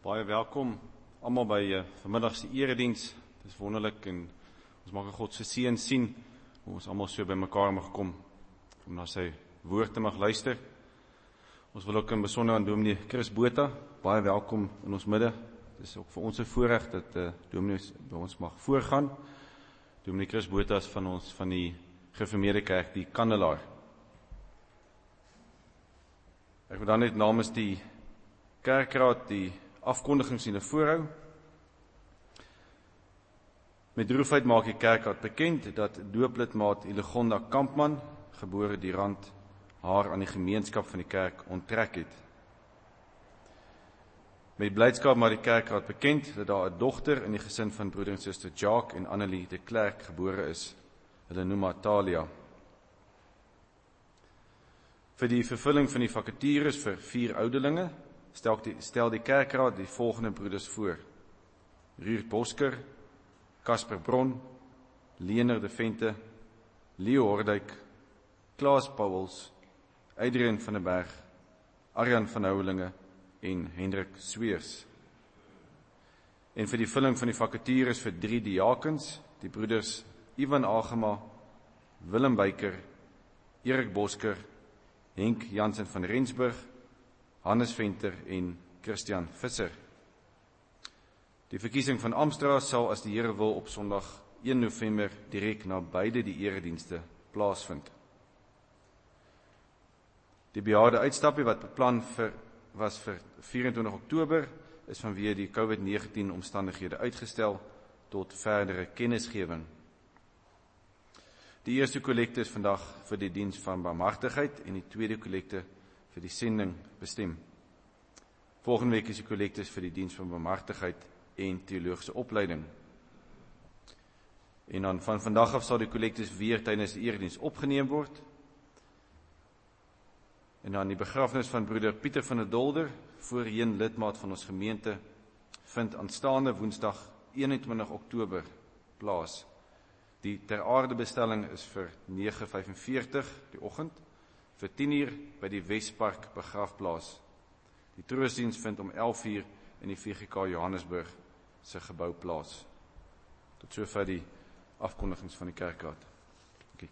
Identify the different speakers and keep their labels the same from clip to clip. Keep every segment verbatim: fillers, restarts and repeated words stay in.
Speaker 1: Baie welkom almal by uh, vanmiddag se erediens. Dit is wonderlik en ons mag God se seën sien hoe ons almal so bymekaar mag kom om na sy woord te mag luister. Ons wil ook in besonder aan Dominee Chris Botha baie welkom in ons midde. Dit is ook vir ons 'n voorreg dat uh, Dominee by ons mag voorgaan. Dominee Chris Botha is van ons van die Gereformeerde Kerk, die Kandelaar. Ek wil dan net namens die Kerkraad die afkondigings in 'n voorhou. Met droefheid maak die Kerkraad bekend dat dooplidmaat Ilegonda Kampman, gebore Durant, haar aan die gemeenskap van die kerk onttrek het. Met blydskap maak die Kerkraad bekend dat daar 'n dogter in die gesin van broeder en suster Jacques en Annelie de Klerk gebore is. Hulle noem haar Talia. Vir die vervulling van die vakatures vir vier ouderlinge Stel die, stel die Kerkraad die volgende broeders voor. Ruurt Bosker, Kasper Bron, Leonard de Vente, Leo Hordijk, Klaas Pauwels, Adrian van den Berg, Arjan van Houwelinge en Hendrik Sweers. En vir die vulling van die vakatures vir drie diakens, die broeders Ivan Agema, Willem Beyker, Erik Bosker, Henk Jansen van Rensburg, Hannes Venter en Christian Visser. Die verkiesing van Amstra sal as die Here wil op Sondag een November direk na beide die eredienste plaasvind. Die bejaarde uitstappie wat beplan vir, was vir vyf en twintig Oktober is vanweë die COVID negentien omstandighede uitgestel tot verdere kennisgewing. Die eerste kollekte is vandag vir die diens van barmhartigheid en die tweede kollekte vir die sending bestem. Volgende week is die kollektes vir die diens van barmhartigheid en teologiese opleiding. En dan van vandag af sal die kollektes weer tydens die erediens opgeneem word. En dan die begrafnis van broeder Pieter van der Dolder, voorheen lidmaat van ons gemeente, vind aanstaande Woensdag eenentwintig Oktober plaas. Die ter aarde bestelling is vir nege vyf-en-veertig die oggend, vir tien uur by die Wespark begrafplaas. Die troostdiens vind om elf uur in die V G K Johannesburg se gebou plaas. Tot sover die afkondigings van die Kerkraad. Okay.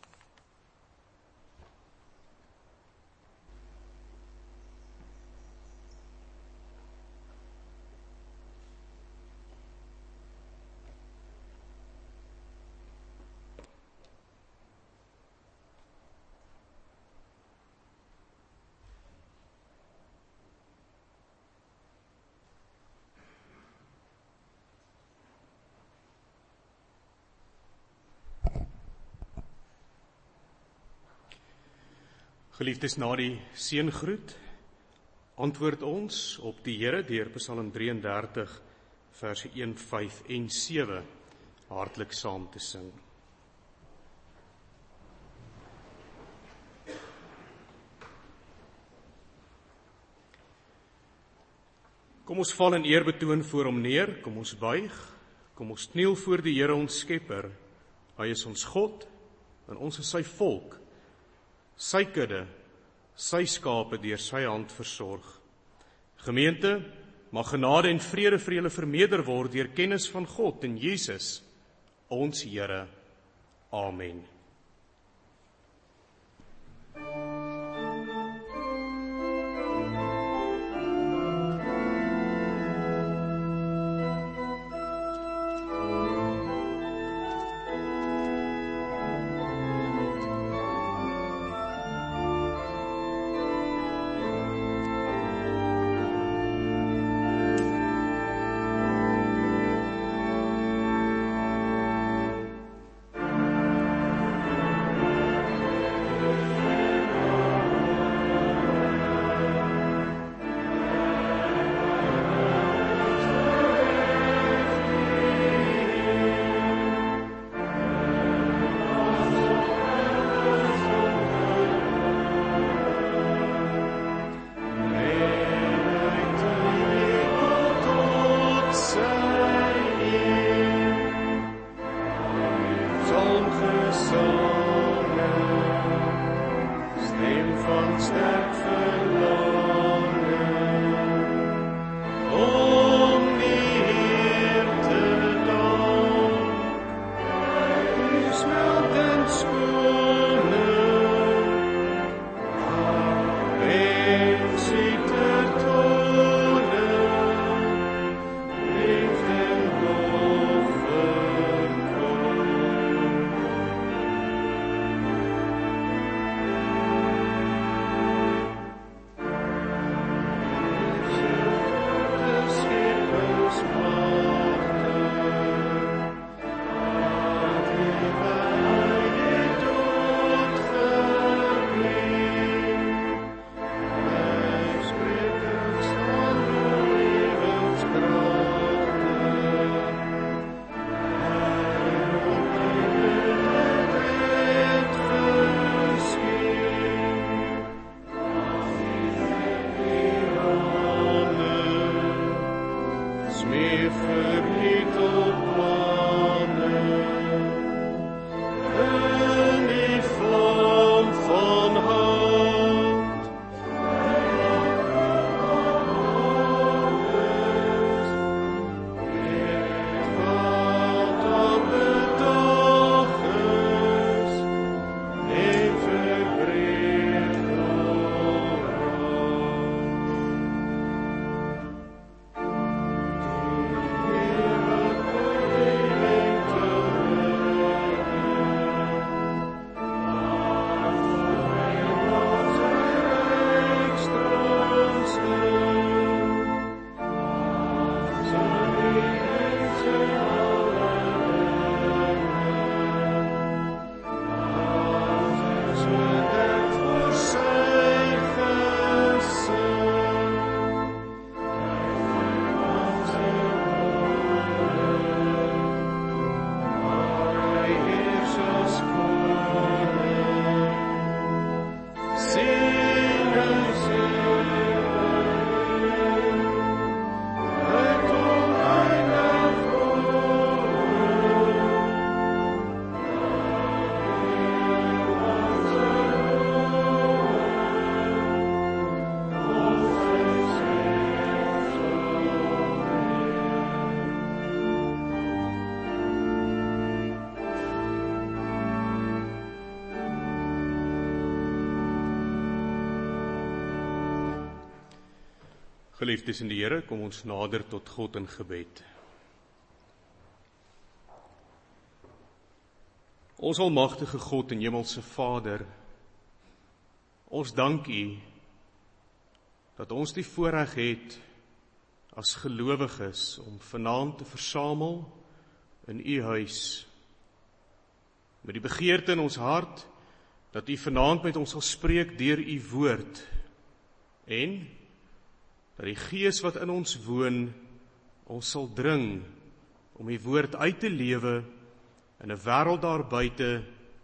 Speaker 2: Geliefdes, na die seëngroet antwoord ons op die Here deur Psalm drie en dertig verse een, vyf en sewe hartlik saam te sing. Kom ons val in eerbetoon voor hom neer, kom ons buig, kom ons kniel voor die Here ons Skepper. Hy is ons God en ons is sy volk. Sy kudde, sy skape deur sy hand versorg. Gemeente, mag genade en vrede vir julle vermeerder word deur kennis van God en Jesus, ons Here. Amen. Geliefdes in die Here, kom ons nader tot God in gebed. Ons almagtige God en hemelse Vader, ons dank U dat ons die voorreg het as gelowiges om vanaand te versamel in U huis. Met die begeerte in ons hart dat U vanaand met ons sal spreek deur U woord en dat die Gees wat in ons woon, ons sal dring om die woord uit te lewe in 'n wêreld daar buite,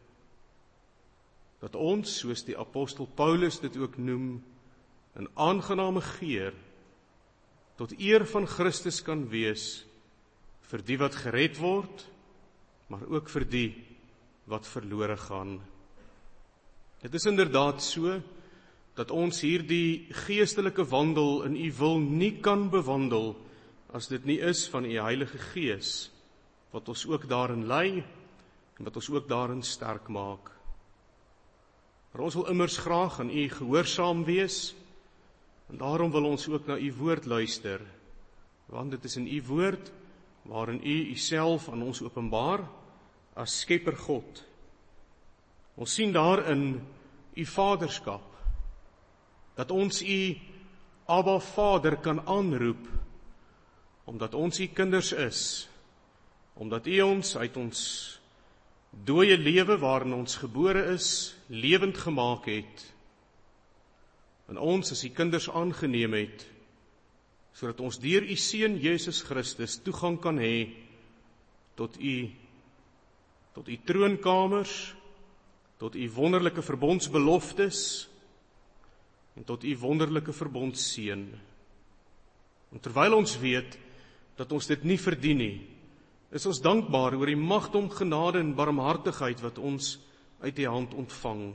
Speaker 2: dat ons, soos die apostel Paulus dit ook noem, 'n aangename geur tot eer van Christus kan wees vir die wat gered word, maar ook vir die wat verlore gaan. Dit is inderdaad so dat ons hierdie geestelike wandel in U wil nie kan bewandel as dit nie is van U Heilige Gees, wat ons ook daarin lei en wat ons ook daarin sterk maak. Maar ons wil immers graag aan U gehoorsaam wees en daarom wil ons ook na U woord luister, want dit is in U woord waarin U Uself aan ons openbaar as Skepper God. Ons sien daarin U vaderskap, dat ons U Abba Vader kan aanroep, omdat ons U kinders is, omdat U ons uit ons dooie lewe waarin ons gebore is, lewend gemaak het, en ons as U kinders aangeneem het, sodat ons deur U Seun Jesus Christus toegang kan hê tot U, tot U troonkamers, tot U wonderlike verbondsbeloftes, en tot U wonderlike verbondseën. En terwyl ons weet dat ons dit nie verdien nie, is ons dankbaar oor die magdom genade en barmhartigheid wat ons uit U hand ontvang.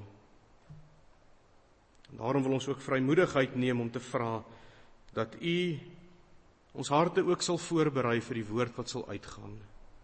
Speaker 2: En daarom wil ons ook vrymoedigheid neem om te vra dat U ons harte ook sal voorberei vir die woord wat sal uitgaan.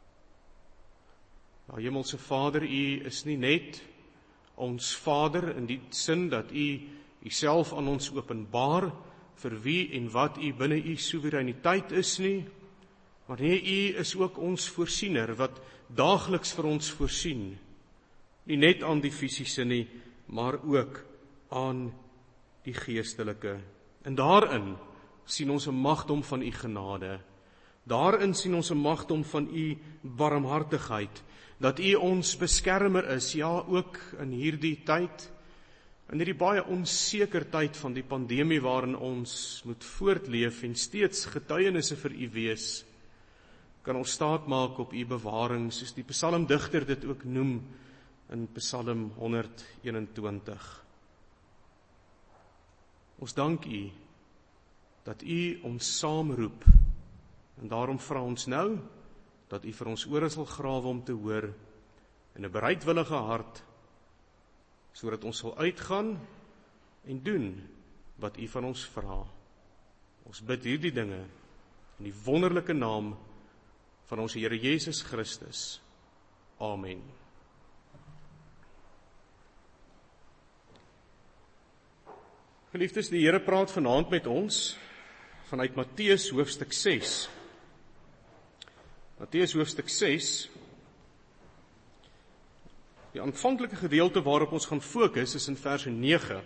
Speaker 2: Ja, Hemelse Vader, U is nie net ons Vader in die sin dat U Uself aan ons openbaar vir wie en wat U binne U soewereiniteit is nie, maar nee, U is ook ons voorsiener wat daagliks vir ons voorsien, nie net aan die fisiese nie, maar ook aan die geestelike. En daarin sien ons 'n magdom van U genade, daarin sien ons 'n magdom van U barmhartigheid, dat U ons beskermer is, ja, ook in hierdie tyd, in hierdie baie onseker tyd van die pandemie waarin ons moet voortleef en steeds getuienisse vir U wees, kan ons staat maak op U bewaring, soos die psalmdigter dit ook noem in Psalm honderd eenentwintig. Ons dank U dat U ons saamroep En daarom vra ons nou, dat U vir ons ore sal grawe om te hoor, in 'n bereidwillige hart, sodat ons sal uitgaan en doen wat U van ons vra. Ons bid hierdie dinge in die wonderlike naam van ons Here Jesus Christus. Amen. Geliefdes, die Here praat vanaand met ons vanuit Matteus hoofstuk ses. Matteus hoofstuk ses. Die aanvanklike gedeelte waarop ons gaan fokus is in verse nege.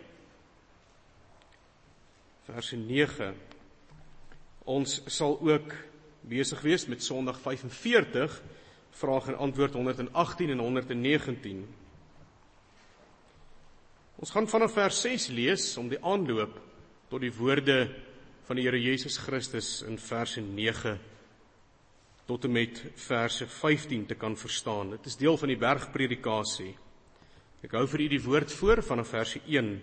Speaker 2: Verse nege. Ons sal ook besig wees met Sondag vyf en veertig, vraag en antwoord honderd en agttien en honderd en negentien. Ons gaan vanaf vers ses lees om die aanloop tot die woorde van die Here Jesus Christus in verse nege tot en met verse vyftien te kan verstaan. Dit is deel van die bergpredikasie. Ek hou vir u die woord voor vanaf verse een.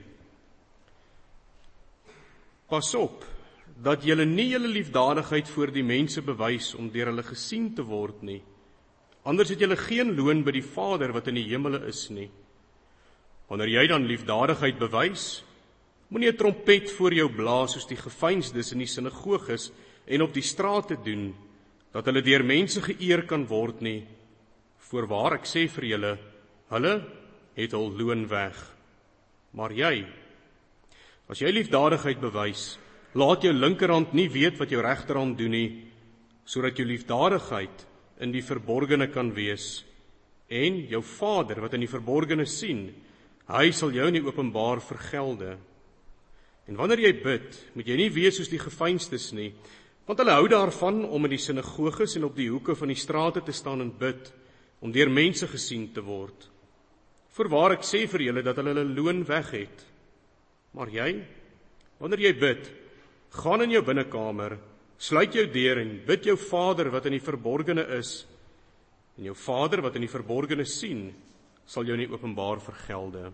Speaker 2: Pas op, dat julle nie julle liefdadigheid voor die mense bewys om deur hulle gesien te word nie. Anders het julle geen loon by die Vader wat in die hemele is nie. Wanneer jy dan liefdadigheid bewys, moenie 'n trompet voor jou blaas soos die geveinsdes in die sinagoges en op die strate doen, dat hulle deur mense geëer kan word nie. Voorwaar ek sê vir julle, hulle het hul loon weg. Maar jy, as jy liefdadigheid bewys, laat jou linkerhand nie weet wat jou regterhand doen nie, sodat jou liefdadigheid in die verborgene kan wees. En jou Vader wat in die verborgene sien, hy sal jou in die openbaar vergelde. En wanneer jy bid, moet jy nie wees soos die geveinsdes nie, want hulle hou daarvan om in die sinagoges en op die hoeke van die strate te staan en bid, om deur mense gesien te word. Voorwaar ek sê vir julle dat hulle hulle loon weg het. Maar jy, wanneer jy bid, gaan in jou binnekamer, sluit jou deur en bid jou Vader wat in die verborgene is, en jou Vader wat in die verborgene sien, sal jou in die openbaar vergelde.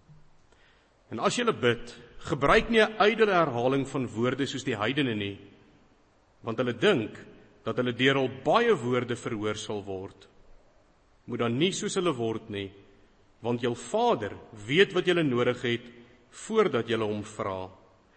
Speaker 2: En as jy bid, gebruik nie 'n ydelle herhaling van woorde soos die heidene nie, want hulle dink dat hulle deur al baie woorde verhoor sal word. Moet dan nie soos hulle word nie, want jou Vader weet wat julle nodig het, voordat julle hom vra.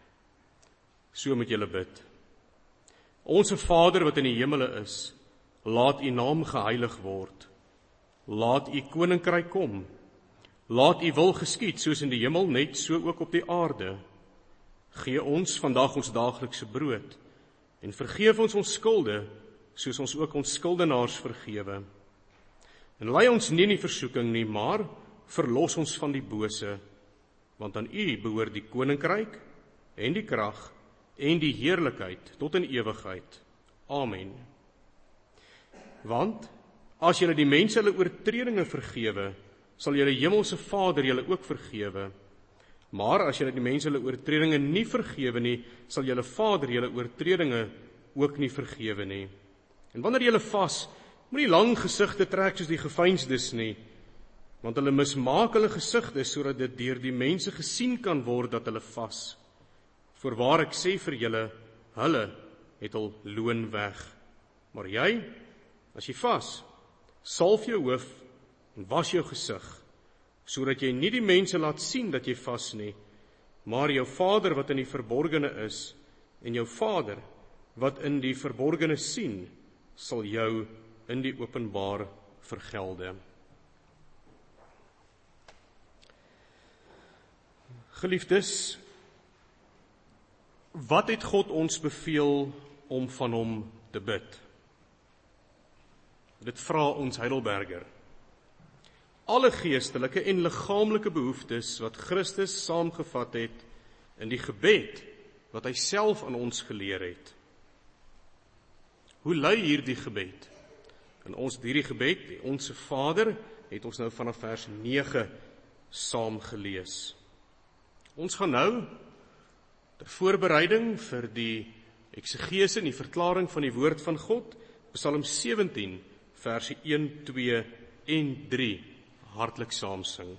Speaker 2: So moet julle bid. Onse Vader wat in die hemele is, laat u naam geheilig word. Laat u koninkryk kom. Laat u wil geskied, soos in die hemel, net so ook op die aarde. Gee ons vandag ons daaglikse brood, en vergeef ons ons skulde, soos ons ook ons skuldenaars vergewe. En lei ons nie in die versoeking nie, maar verlos ons van die bose, want aan u behoort die koninkryk, en die krag, en die heerlikheid, tot in ewigheid. Amen. Want, as julle die mense hulle oortredinge vergewe, sal julle hemelse Vader julle ook vergewe. Maar as julle die mense hulle oortredinge nie vergewe nie, sal julle Vader julle oortredinge ook nie vergewe nie. En wanneer julle vas, moenie lang gesigte trek soos die geveinsdes nie, want hulle mismaak hulle gesigte sodat dit deur die mense gesien kan word dat hulle vas. Voorwaar ek sê vir julle, hulle het hul loon weg. Maar jy, as jy vas, salf jou hoof en was jou gesig, sodat jy nie die mense laat sien dat jy vas nie, maar jou Vader wat in die verborgene is, en jou Vader wat in die verborgene sien, sal jou in die openbaar vergelde. Geliefdes, wat het God ons beveel om van hom te bid? Dit vra ons Heidelberger. Alle geestelike en liggaamlike behoeftes wat Christus saamgevat het in die gebed wat hy self aan ons geleer het. Hoe lui hierdie gebed? En ons hierdie gebed, die Onse Vader, het ons nou vanaf vers nege saam gelees. Ons gaan nou ter voorbereiding vir die eksegese en die verklaring van die woord van God, Psalm sewentien, verse een, twee en drie, hartlik saam sing.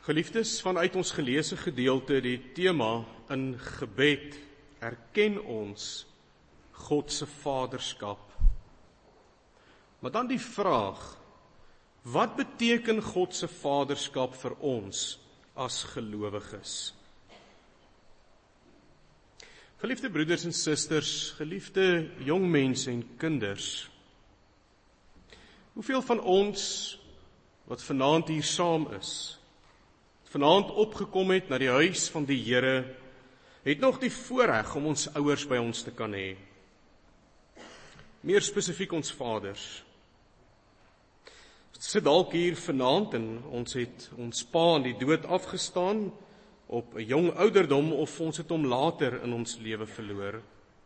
Speaker 2: Geliefdes, vanuit ons geleesde gedeelte, die tema in gebed, erken ons God se vaderskap. Maar dan die vraag, wat beteken God se vaderskap vir ons as gelowiges? Geliefde broeders en susters, geliefde jong mense en kinders, hoeveel van ons wat vanaand hier saam is, vanaand opgekom het na die huis van die Here, het nog die voorreg om ons ouers by ons te kan hê. Meer spesifiek ons vaders. Ons sit dalk hier vanaand en ons het ons pa aan die dood afgestaan op 'n jong ouderdom of ons het hom later in ons lewe verloor.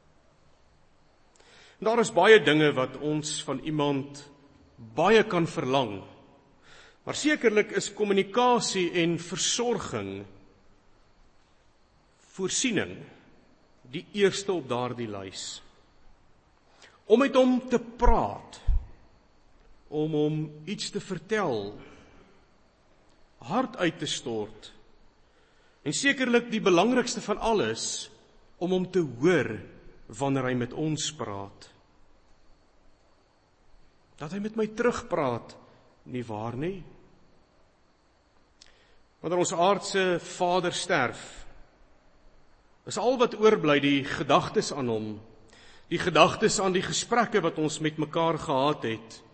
Speaker 2: En daar is baie dinge wat ons van iemand baie kan verlang. Maar sekerlik is kommunikasie en versorging, voorsiening, die eerste op daardie lys. Om met hom te praat, om hom iets te vertel, hart uit te stort, en sekerlik die belangrikste van alles, om hom te hoor wanneer hy met ons praat. Dat hy met my terugpraat, nie waar nie? Wanneer ons aardse vader sterf, is al wat oorbly die gedagtes aan hom, die gedagtes aan die gesprekke wat ons met mekaar gehad het.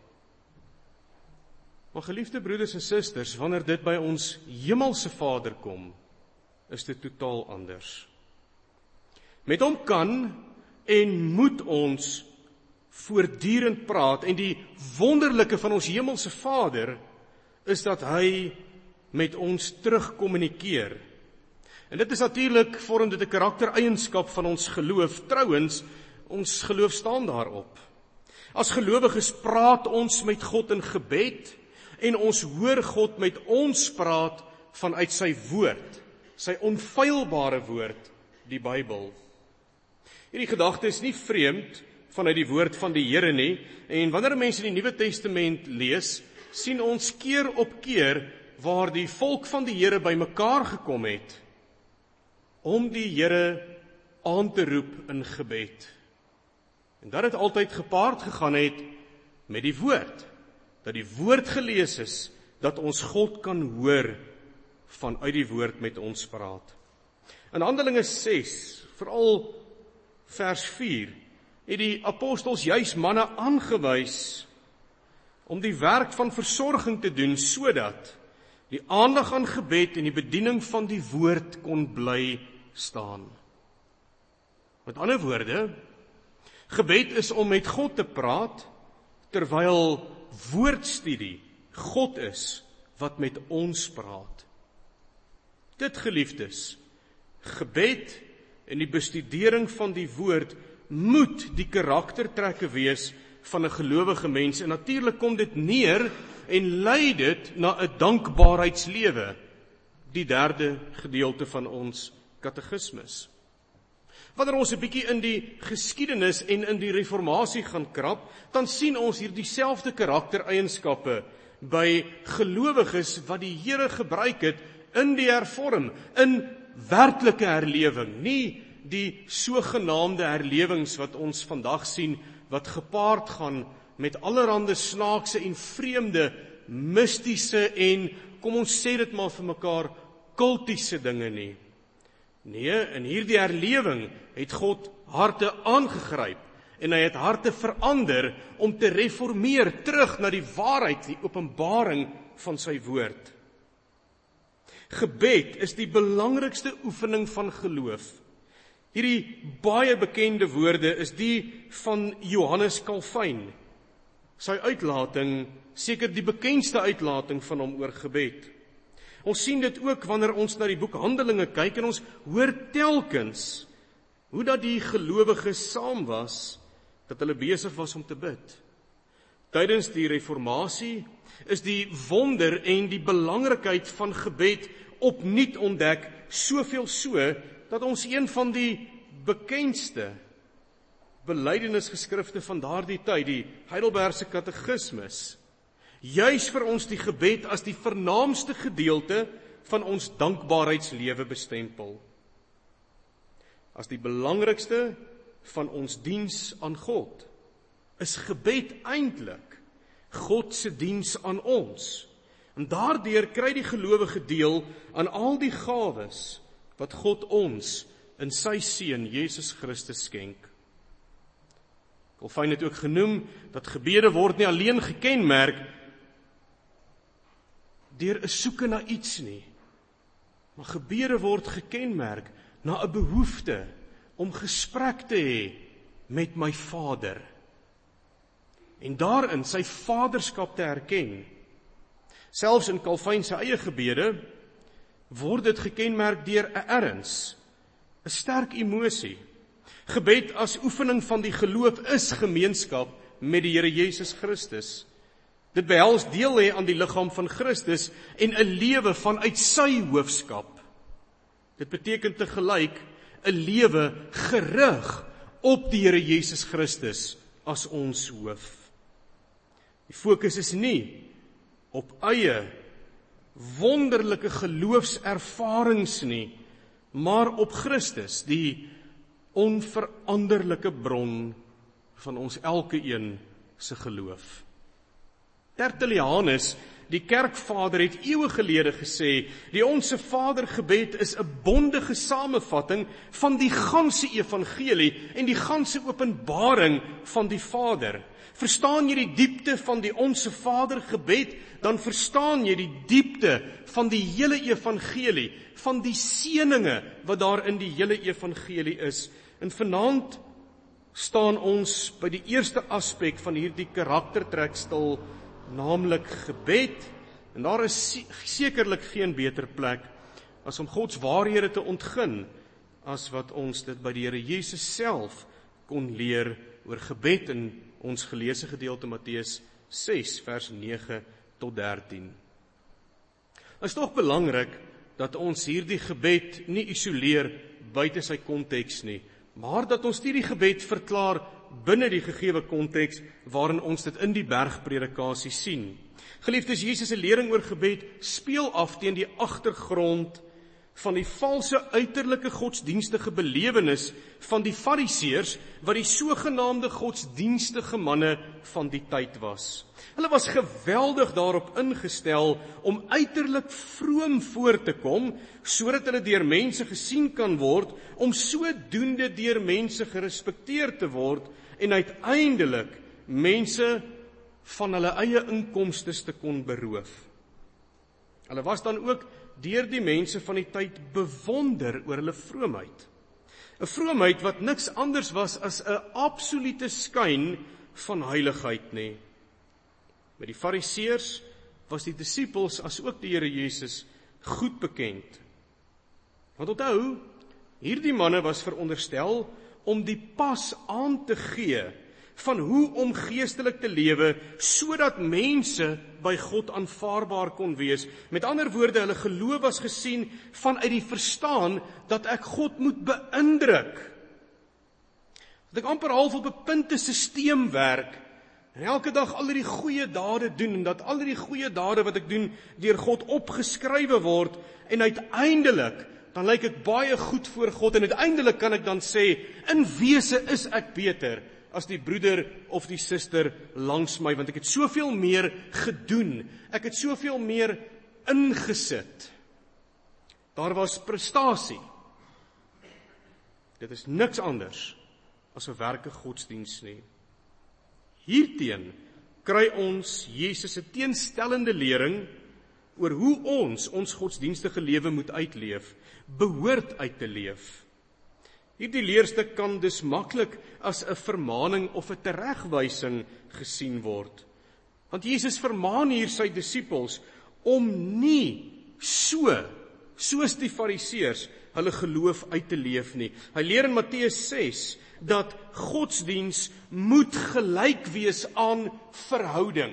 Speaker 2: Maar geliefde broeders en susters, wanneer dit by ons hemelse Vader kom, is dit totaal anders. Met hom kan en moet ons voortdurend praat, en die wonderlike van ons hemelse Vader is dat hy met ons terugkommunikeer. En dit is natuurlik, vorm dit 'n karaktereienskap van ons geloof. Trouwens, ons geloof staan daarop. As gelowiges praat ons met God in gebed, en ons hoor God met ons praat vanuit sy woord, sy onfeilbare woord, die Bybel. Hierdie gedagte is nie vreemd vanuit die woord van die Here nie, en wanneer mense die Nuwe Testament lees, sien ons keer op keer waar die volk van die Here bymekaar gekom het, om die Here aan te roep in gebed. En dat het altyd gepaard gegaan het met die woord, dat die woord gelees is, dat ons God kan hoor vanuit die woord met ons praat. In Handelinge ses, veral vers vier, het die apostels juis manne aangewys om die werk van versorging te doen, sodat die aandag aan gebed en die bediening van die woord kon bly staan. Met ander woorde, gebed is om met God te praat, terwyl woordstudie God is wat met ons praat. Dit, geliefdes, gebed en die bestudering van die woord moet die karaktertrekke wees van 'n gelowige mens, en natuurlik kom dit neer en lei dit na 'n dankbaarheidslewe, die derde gedeelte van ons katekismus. Wanneer ons 'n bietjie in die geskiedenis en in die reformatie gaan krap, dan sien ons hier dieselfde karaktereienskappe by gelowiges wat die Here gebruik het in die hervorm, in werklike herlewing, nie die sogenaamde herlewings wat ons vandag sien, wat gepaard gaan met allerhande snaakse en vreemde, mystiese en, kom ons sê dit maar vir mekaar, kultiese dinge nie. Nee, in hierdie herlewing het God harte aangegryp, en hy het harte verander om te reformeer terug na die waarheid, die openbaring van sy woord. Gebed is die belangrikste oefening van geloof. Hierdie baie bekende woorde is die van Johannes Calvin. Sy uitlating, seker die bekendste uitlating van hom oor gebed. Ons sien dit ook wanneer ons na die boek Handelinge kyk, en ons hoor telkens hoe dat die gelowiges saam was, dat hulle besig was om te bid. Tydens die reformatie is die wonder en die belangrikheid van gebed opnuut ontdek, soveel so, dat ons een van die bekendste belydenisgeskrifte van daardie tyd, die Heidelbergse Katekismus, juis vir ons die gebed as die vernaamste gedeelte van ons dankbaarheidslewe bestempel. As die belangrikste van ons diens aan God, is gebed eintlik God se diens aan ons. En daardeur kry die gelowige deel aan al die gawes wat God ons in sy seun Jesus Christus skenk. Calvin het ook genoem dat gebede word nie alleen gekenmerk deur 'n soeke na iets nie, maar gebede word gekenmerk na 'n behoefte om gesprek te hê met my Vader. En daarin sy vaderskap te herken. Selfs in Calvin se eie gebede word dit gekenmerk deur 'n erns, 'n sterk emosie. Gebed as oefening van die geloof is gemeenskap met die Here Jesus Christus. Dit behels deel hê aan die liggaam van Christus en 'n lewe vanuit sy hoofskap. Dit beteken te gelyk 'n lewe gerig op die Here Jesus Christus as ons hoof. Die fokus is nie op eie wonderlike geloofservarings nie, maar op Christus, die onveranderlike bron van ons elke een se geloof. Tertullianus, die kerkvader, het eeue gelede gesê, die Onse Vader gebed is 'n bondige samevatting van die ganse evangelie en die ganse openbaring van die Vader. Verstaan jy die diepte van die Onse Vader gebed, dan verstaan jy die diepte van die hele evangelie, van die seëninge wat daar in die hele evangelie is. En vanaand staan ons by die eerste aspek van hierdie karaktertrek stil, naamlik gebed, en daar is sekerlik geen beter plek as om Gods waarhede te ontgin, as wat ons dit by die Here Jesus self kon leer oor gebed in ons geleesde gedeelte Matteus ses vers nege tot dertien. Dit is tog belangrik dat ons hierdie gebed nie isoleer buite sy konteks nie, maar dat ons hierdie gebed verklaar binne die gegewe konteks waarin ons dit in die bergpredikasie sien. Geliefdes, Jesus se lering oor gebed speel af teen die agtergrond van die valse uiterlike godsdienstige belewenis van die fariseërs wat die sogenaamde godsdienstige manne van die tyd was. Hulle was geweldig daarop ingestel om uiterlik vroom voor te kom, sodat hulle deur mense gesien kan word, om sodoende deur mense gerespekteer te word en uiteindelik mense van hulle eie inkomstes te kon beroof. Hulle was dan ook deur die mense van die tyd bewonder oor hulle vroomheid. 'n Vroomheid wat niks anders was as 'n absolute skyn van heiligheid nie. Met die fariseërs was die disippels as ook die Here Jesus goed bekend. Want onthou, hierdie manne was veronderstel om die pas aan te gee van hoe om geestelik te lewe, sodat mense by God aanvaarbaar kon wees. Met ander woorde, hulle geloof was gesien vanuit die verstaan dat ek God moet beïndruk. Dat ek amper half op 'n puntesisteem werk, en elke dag al die goeie dade doen, en dat al die goeie dade wat ek doen, deur God opgeskrywe word, en uiteindelik, dan lyk ek baie goed voor God, en uiteindelik kan ek dan sê, in wese is ek beter as die broeder of die suster langs my, want ek het soveel meer gedoen, ek het soveel meer ingesit. Daar was prestasie. Dit is niks anders as 'n werke godsdiens nie. Hierteen kry ons Jesus se teenstellende lering oor hoe ons ons godsdienstige lewe moet uitleef, behoort uit te leef. Hierdie leerstuk kan dus maklik as 'n vermaaning of 'n teregwysing gesien word. Want Jesus vermaan hier sy disippels om nie so, soos die fariseërs, hulle geloof uit te leef nie. Hy leer in Matteus ses dat godsdiens moet gelyk wees aan verhouding.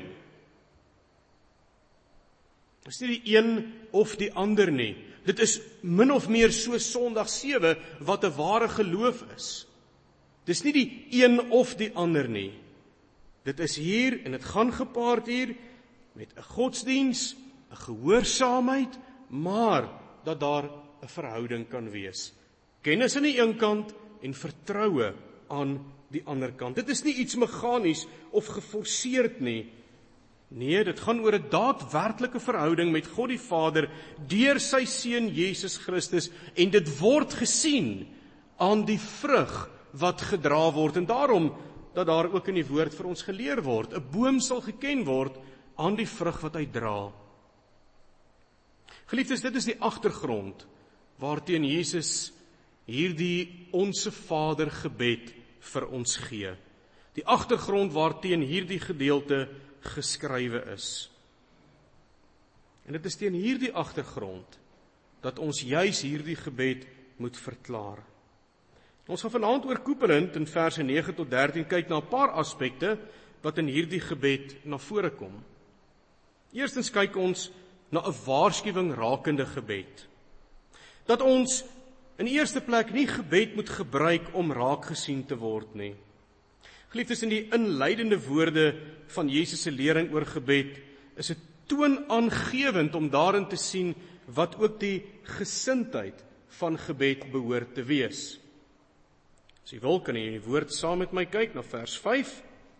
Speaker 2: Dit is nie die een of die ander nie. Dit is min of meer so Sondag sewe wat 'n ware geloof is. Dis nie die een of die ander nie. Dit is hier, en dit gaan gepaard hier, met 'n godsdiens, 'n gehoorsaamheid, maar dat daar 'n verhouding kan wees. Kennis aan die een kant en vertroue aan die ander kant. Dit is nie iets meganies of geforseerd nie. Nee, dit gaan oor 'n daadwerklike verhouding met God die Vader deur sy seun Jesus Christus, en dit word gesien aan die vrug wat gedra word, en daarom dat daar ook in die woord vir ons geleer word, 'n boom sal geken word aan die vrug wat hy dra. Geliefdes, dit is die agtergrond waarteen Jesus hierdie Onse Vader gebed vir ons gee. Die agtergrond waarteen hierdie gedeelte geskrywe is. En dit is teen hierdie agtergrond dat ons juis hierdie gebed moet verklaar. Ons gaan vanaand oorkoepelend in verse nege tot dertien kyk na 'n paar aspekte wat in hierdie gebed na vore kom. Eerstens kyk ons na 'n waarskuwing rakende gebed. Dat ons in die eerste plek nie gebed moet gebruik om raak gesien te word nie. Geliefdes, in die inleidende woorde van Jesus se lering oor gebed is dit toonaangewend om daarin te sien wat ook die gesindheid van gebed behoort te wees. As jy wil, kan jy die woord saam met my kyk na vers vyf.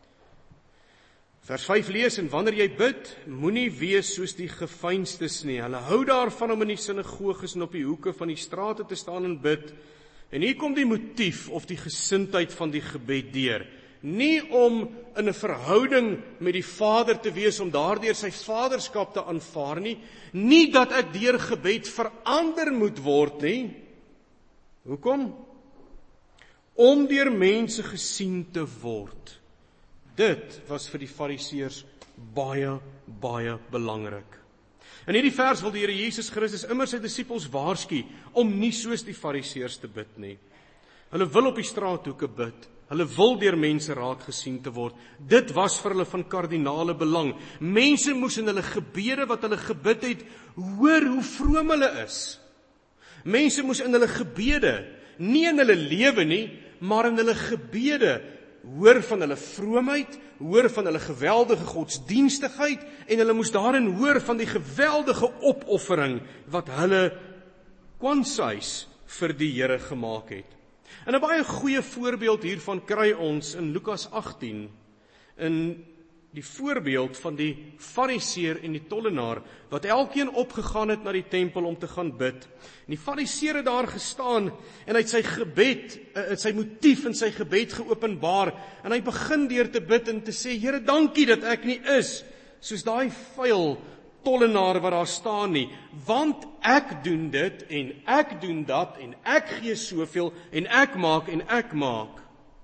Speaker 2: Vers vyf lees, en wanneer jy bid, moenie wees soos die geveinstes nie. Hulle hou daarvan om in die sinagoges en op die hoeke van die strate te staan en bid. En hier kom die motief of die gesindheid van die gebed deur. Nie om in 'n verhouding met die Vader te wees, om daardeur sy vaderskap te aanvaar nie. Nie dat ek deur gebed verander moet word nie. Hoekom? Om deur mense gesien te word. Dit was vir die Fariseërs baie, baie belangrik. In hierdie vers wil die Here Jesus Christus immer sy disippels waarsku om nie soos die Fariseërs te bid nie. Hulle wil op die straathoeke bid. Hulle wil deur mense raak gesien te word. Dit was vir hulle van kardinale belang. Mense moes in hulle gebede wat hulle gebid het, hoor hoe vroom hulle is. Mense moes in hulle gebede, nie in hulle lewe nie, maar in hulle gebede, hoor van hulle vroomheid, hoor van hulle geweldige godsdienstigheid, en hulle moes daarin hoor van die geweldige opoffering wat hulle kwansuis vir die Here gemaak het. En 'n baie goeie voorbeeld hiervan kry ons in Lukas agtien, in die voorbeeld van die Fariseer en die tollenaar, wat elkeen opgegaan het na die tempel om te gaan bid. En die Fariseer het daar gestaan, en hy het sy gebed, het sy motief in sy gebed geopenbaar, en hy begin deur te bid en te sê, Here, dankie dat ek nie is soos daai vuil tollenaar wat daar staan nie, want ek doen dit, en ek doen dat, en ek gee soveel, en ek maak, en ek maak.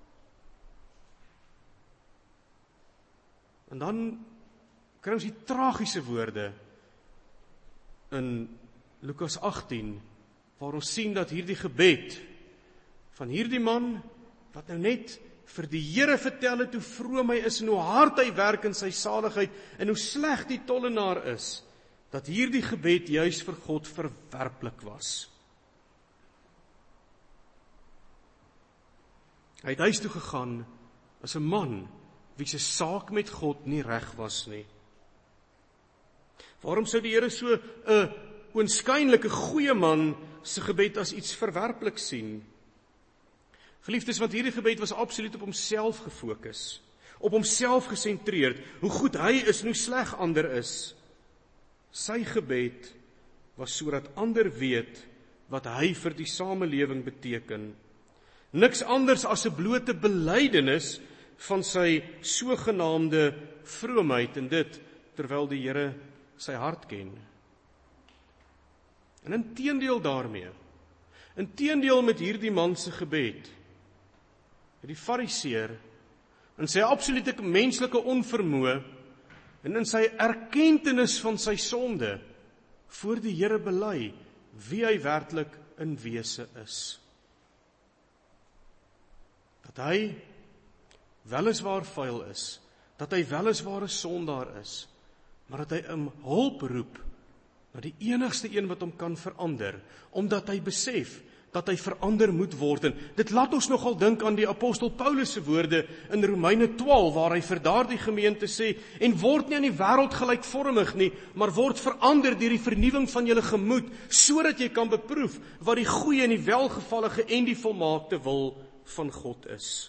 Speaker 2: En dan kry ons die tragiese woorde in Lukas agtien, waar ons sien dat hierdie gebed van hierdie man, wat nou net vir die Here vertel het hoe vroom hy is, en hoe hard hy werk in sy saligheid, en hoe sleg die tollenaar is, dat hierdie gebed juis vir God verwerplik was. Hy het huis toe gegaan as 'n man, wie se saak met God nie reg was nie. Waarom sou die Here so 'n oënskynlike goeie man se gebed as iets verwerplik sien? Geliefdes, want hierdie gebed was absoluut op homself gefokus, op homself gesentreerd, hoe goed hy is en hoe sleg ander is. Sy gebed was sodat ander weet wat hy vir die samelewing beteken. Niks anders as 'n blote belydenis van sy sogenaamde vroomheid, en dit terwyl die Here sy hart ken. En in teendeel daarmee, in teendeel met hierdie man se gebed, het die Fariseer in sy absolute menslike onvermoë en in sy erkentenis van sy sonde voor die Here bely wie hy werklik in wese is. Dat hy weliswaar vuil is, dat hy weliswaar 'n sondaar is, maar dat hy om hulp roep na die enigste een wat hom kan verander, omdat hy besef dat hy verander moet word. En dit laat ons nogal dink aan die apostel Paulus se woorde in Romeine twaalf, waar hy vir daardie gemeente sê, en word nie aan die wêreld gelykvormig nie, maar word verander deur die vernuwing van julle gemoed, sodat jy kan beproef wat die goeie en die welgevallige en die volmaakte wil van God is.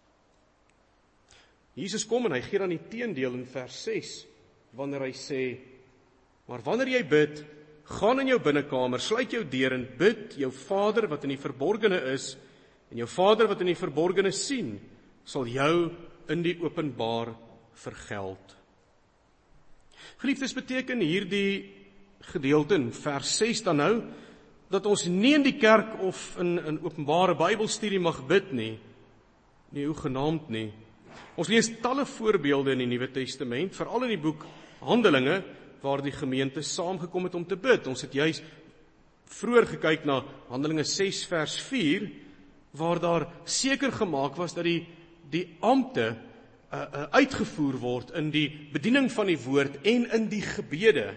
Speaker 2: Jesus kom en hy gee dan die teendeel in vers ses, wanneer hy sê, maar wanneer jy bid, gaan in jou binnekamer, sluit jou deur en bid jou Vader wat in die verborgene is, en jou Vader wat in die verborgene sien, sal jou in die openbaar vergeld. Geliefdes, beteken hierdie gedeelte in vers ses dan nou, dat ons nie in die kerk of in 'n openbare Bybelstudie mag bid nie, nie hoegenaamd nie. Ons lees talle voorbeelde in die Nuwe Testament, veral in die boek Handelinge, waar die gemeente saamgekom het om te bid. Ons het juis vroeër gekyk na Handelinge ses vers vier, waar daar seker gemaak was dat die, die ampte uh, uh, uitgevoer word in die bediening van die woord en in die gebede.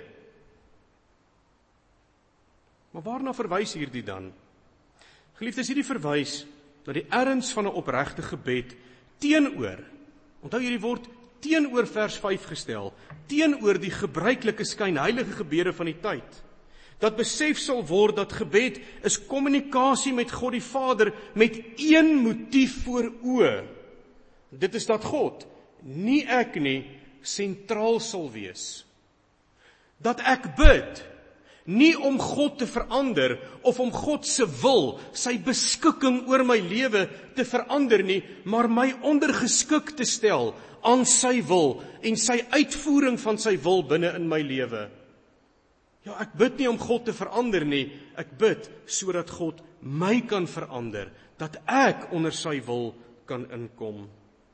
Speaker 2: Maar waarna verwys hierdie dan? Geliefdes, hierdie verwys na die erns van 'n opregte gebed teenoor, onthou hierdie woord teenoor vers vyf gestel, teenoor die gebruikelike skynheilige gebede van die tyd. Dat besef sal word dat gebed is kommunikasie met God die Vader met een motief voor oë. Dit is dat God, nie ek nie, sentraal sal wees. Dat ek bid, nie om God te verander of om God se wil, sy beskikking oor my lewe te verander nie, maar my ondergeskik te stel aan sy wil en sy uitvoering van sy wil binne in my lewe. Ja, ek bid nie om God te verander nie, ek bid sodat God my kan verander, dat ek onder sy wil kan inkom.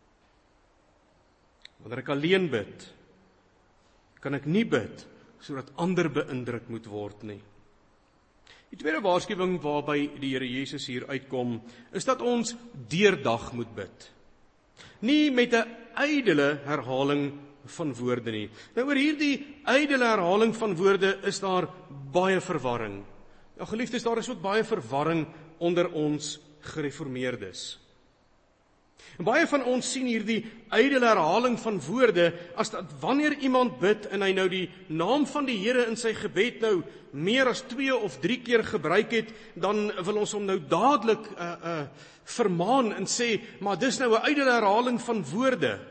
Speaker 2: Wanneer ek alleen bid, kan ek nie bid sodat ander beïndruk moet word nie. Die tweede waarskuwing waarby die Here Jesus hier uitkom, is dat ons deurdag moet bid. Nie met 'n ydelle herhaling van woorde nie. Nou oor hierdie ydelle herhaling van woorde is daar baie verwarring. Ja, geliefdes, daar is ook baie verwarring onder ons gereformeerdes. En baie van ons sien hierdie ydelle herhaling van woorde as dat wanneer iemand bid en hy nou die naam van die Here in sy gebed nou meer as twee of drie keer gebruik het, dan wil ons hom nou dadelik uh, uh, vermaan en sê, maar dis nou 'n ydelle herhaling van woorde.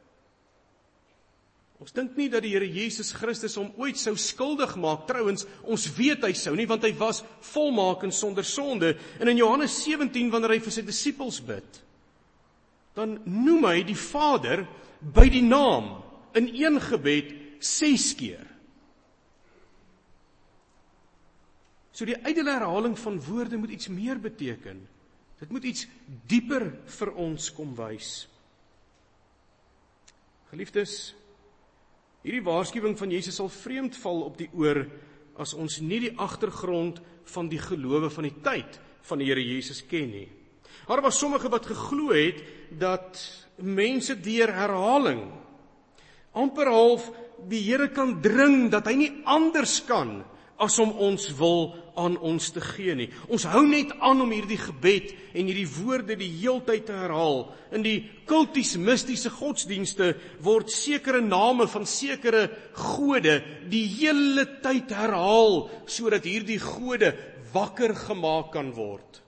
Speaker 2: Ons dink nie dat die Here Jesus Christus hom ooit sou skuldig maak. Trouwens, ons weet hy sou nie, want hy was volmaak en sonder sonde. En in Johannes sewentien, wanneer hy vir sy disippels bid, dan noem hy die Vader by die naam in een gebed ses keer. So die ydelle herhaling van woorde moet iets meer beteken. Dit moet iets dieper vir ons kom wys. Geliefdes, hierdie waarskuwing van Jesus sal vreemd val op die oor as ons nie die agtergrond van die gelowe van die tyd van die Here Jesus ken nie. Daar was sommige wat geglo het dat mense deur herhaling amper half die Here kan dring dat hy nie anders kan as om ons wil aan ons te gee nie. Ons hou net aan om hierdie gebed en hierdie woorde die heeltyd te herhaal. In die kulties mistiese godsdienste word sekere name van sekere gode die hele tyd herhaal, sodat hierdie gode wakker gemaak kan word.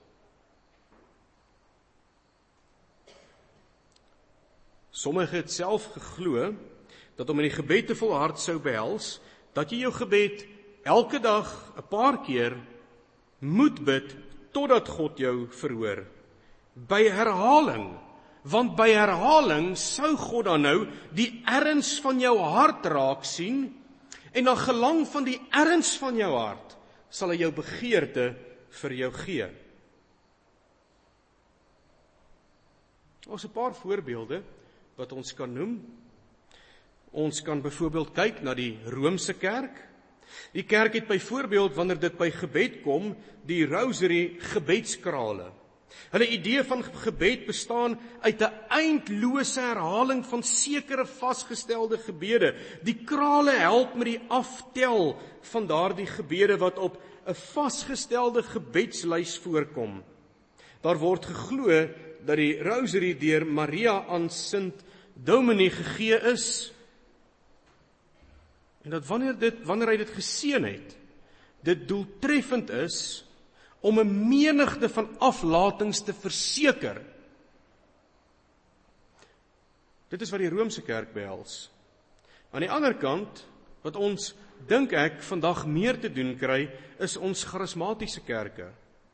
Speaker 2: Sommige het self geglo dat om in die gebed te volhard sou behels, dat jy jou gebed elke dag 'n paar keer moet bid totdat God jou verhoor. By herhaling, want by herhaling sou God dan nou die erns van jou hart raak sien en na gelang van die erns van jou hart sal hy jou begeerte vir jou gee. Ons 'n paar voorbeelde wat ons kan noem. Ons kan byvoorbeeld kyk na die Romeinse kerk. Die kerk het byvoorbeeld, wanneer dit by gebed kom, die rosary gebedskrale. Hulle idee van gebed bestaan uit 'n eindlose herhaling van sekere vasgestelde gebede. Die krale help met die aftel van daardie gebede wat op 'n vasgestelde gebedslys voorkom. Daar word geglo dat die rosary deur Maria aan Sint Dominee gegee is, en dat wanneer dit wanneer hy dit geseën het, dit doeltreffend is om 'n menigte van aflatings te verseker. Dit is wat die Romeinse Kerk behels. Aan die ander kant, wat ons, dink ek, vandag meer te doen kry, is ons charismatiese kerke.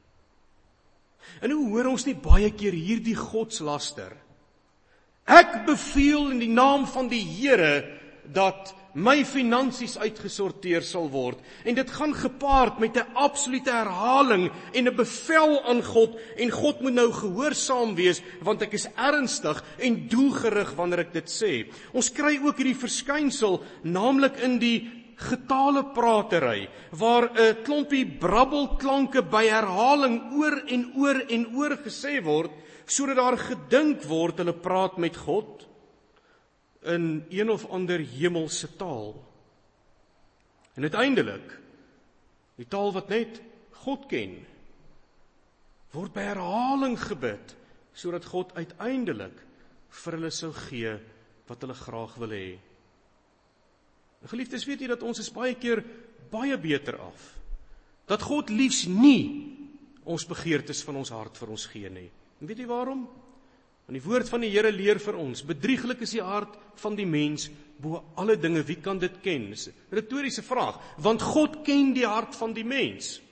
Speaker 2: En hoe hoor ons nie baie keer hierdie godslaster? Ek beveel in die naam van die Here dat my finansies uitgesorteer sal word. En dit gaan gepaard met 'n absolute herhaling en 'n bevel aan God, en God moet nou gehoorsaam wees, want ek is ernstig en doelgerig wanneer ek dit sê. Ons kry ook hierdie verskynsel, naamlik in die getalepratery, waar 'n klompie brabbelklanke by herhaling oor en oor en oor gesê word, sodat daar gedink word hulle praat met God in een of ander hemelse taal. En uiteindelik, die taal wat net God ken, word by herhaling gebid, sodat God uiteindelik vir hulle sou gee wat hulle graag wil hê. Geliefdes, weet jy dat ons is baie keer baie beter af, dat God liefs nie ons begeertes van ons hart vir ons gee nie. En weet jy waarom? Want die woord van die Here leer vir ons, bedrieglik is die hart van die mens bo alle dinge, wie kan dit ken? Dis 'n retoriese vraag, want God ken die hart van die mens.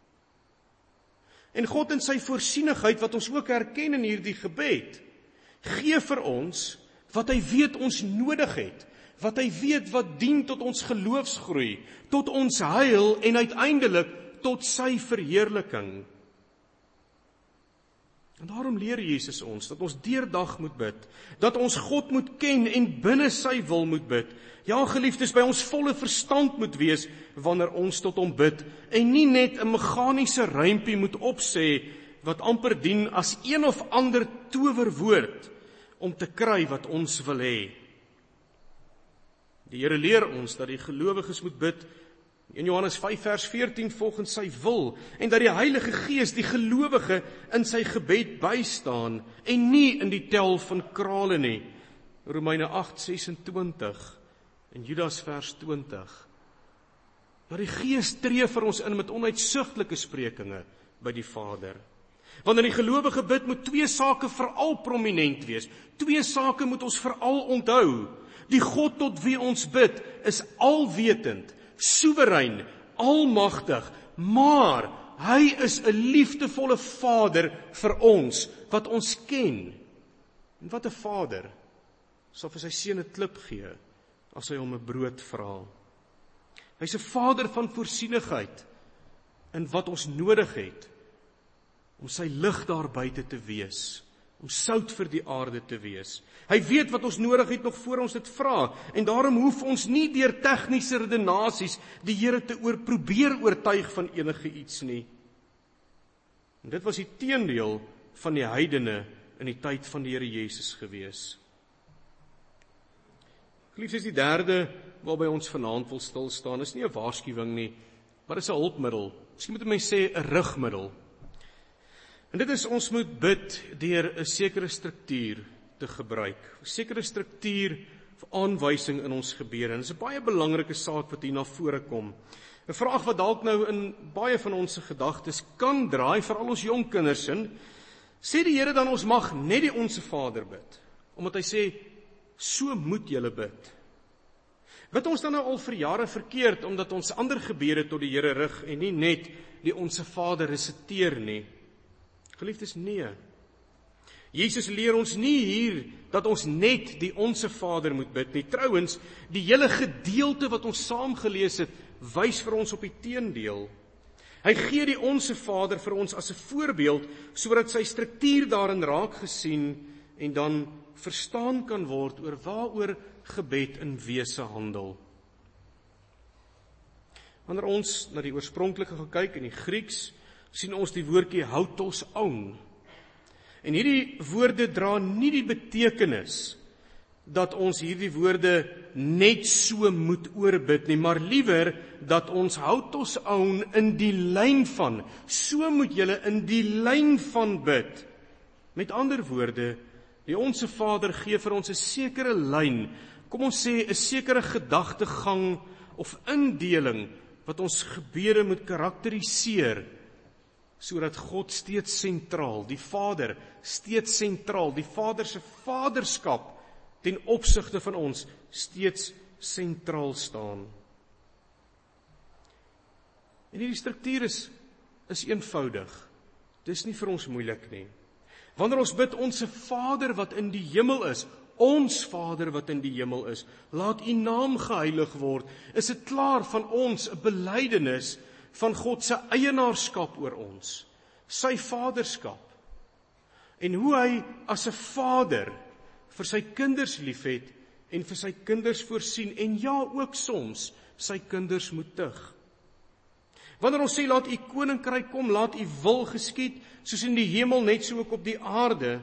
Speaker 2: En God in sy voorsienigheid, wat ons ook herken in hierdie gebed, gee vir ons wat hy weet ons nodig het, wat hy weet wat dien tot ons geloofsgroei, tot ons heil en uiteindelik tot sy verheerliking. En daarom leer Jesus ons dat ons deurdag moet bid, dat ons God moet ken en binne sy wil moet bid. Ja, geliefdes, by ons volle verstand moet wees wanneer ons tot hom bid, en nie net 'n meganiese rympie moet opsê wat amper dien as een of ander towerwoord om te kry wat ons wil hê. Die Here leer ons dat die gelowiges moet bid in Johannes vyf vers veertien volgens sy wil, en dat die Heilige Gees die gelowige in sy gebed bystaan en nie in die tel van krale nie. Romeine agt sesentwintig en Judas vers twintig. Dat die Gees tree vir ons in met onuitsigtelike sprekinge by die Vader. Wanneer die gelowige bid, moet twee sake veral prominent wees. Twee sake moet ons veral onthou. Die God tot wie ons bid is alwetend, soewerein, almagtig, maar hy is 'n liefdevolle Vader vir ons, wat ons ken. En wat 'n Vader sal vir sy seun 'n klip gee as hy hom 'n brood vra. Hy's 'n Vader van voorsienigheid in wat ons nodig het om sy lig daar buite te wees, om sout vir die aarde te wees. Hy weet wat ons nodig het nog voor ons dit vra, en daarom hoef ons nie deur tegniese redenasies die Here te oor probeer oortuig van enige iets nie. En dit was die teendeel van die heidene in die tyd van die Here Jesus gewees. Geliefdes, die derde waarby ons vanaand wil stil staan, is nie 'n waarskuwing nie, maar is 'n hulpmiddel. Miskien moet mense sê 'n rigmiddel. En dit is, ons moet bid deur 'n sekere struktuur te gebruik. 'n Sekere struktuur vir aanwysing in ons gebede. En dit is 'n baie belangrike saak wat hier na vore kom. 'n Vraag wat dalk nou in baie van ons se gedagtes kan draai, vir al ons jong kinders in. Sê die Here dan ons mag net die Onse Vader bid, omdat hy sê, so moet julle bid. Bid ons dan nou al vir jare verkeerd, omdat ons ander gebede tot die Here rig, en nie net die Onse Vader resiteer nie? Geliefdes, nee. Jesus leer ons nie hier dat ons net die Onse Vader moet bid nie. Trouwens, die hele gedeelte wat ons saam gelees het, wys vir ons op die teendeel. Hy gee die Onse Vader vir ons as 'n voorbeeld, sodat sy struktuur daarin raak gesien en dan verstaan kan word oor waaroor gebed in wese handel. Wanneer ons na die oorspronklike gekyk in die Grieks, sien ons die woordjie hautos oun. En hierdie woorde dra nie die betekenis dat ons hierdie woorde net so moet oorbid nie, maar liewer dat ons houd ons own in die lyn van, so moet julle in die lyn van bid. Met ander woorde, die Onse Vader gee vir ons 'n sekere lyn, kom ons sê 'n sekere gedagtegang of indeling, wat ons gebede moet karakteriseer, sodat God steeds sentraal, die Vader steeds sentraal, die Vader se vaderskap ten opsigte van ons steeds sentraal staan. En hierdie struktuur is, is eenvoudig. Dis nie vir ons moeilik nie. Wanneer ons bid, Onse Vader wat in die hemel is, ons Vader wat in die hemel is, laat u naam geheilig word, is dit klaar van ons 'n belydenis van God se eienaarskap oor ons, sy vaderskap, en hoe hy as 'n vader vir sy kinders liefhet en vir sy kinders voorsien, en ja, ook soms sy kinders moet tug. Wanneer ons sê, laat u koninkryk kom, laat u wil geskied, soos in die hemel, net so ook op die aarde,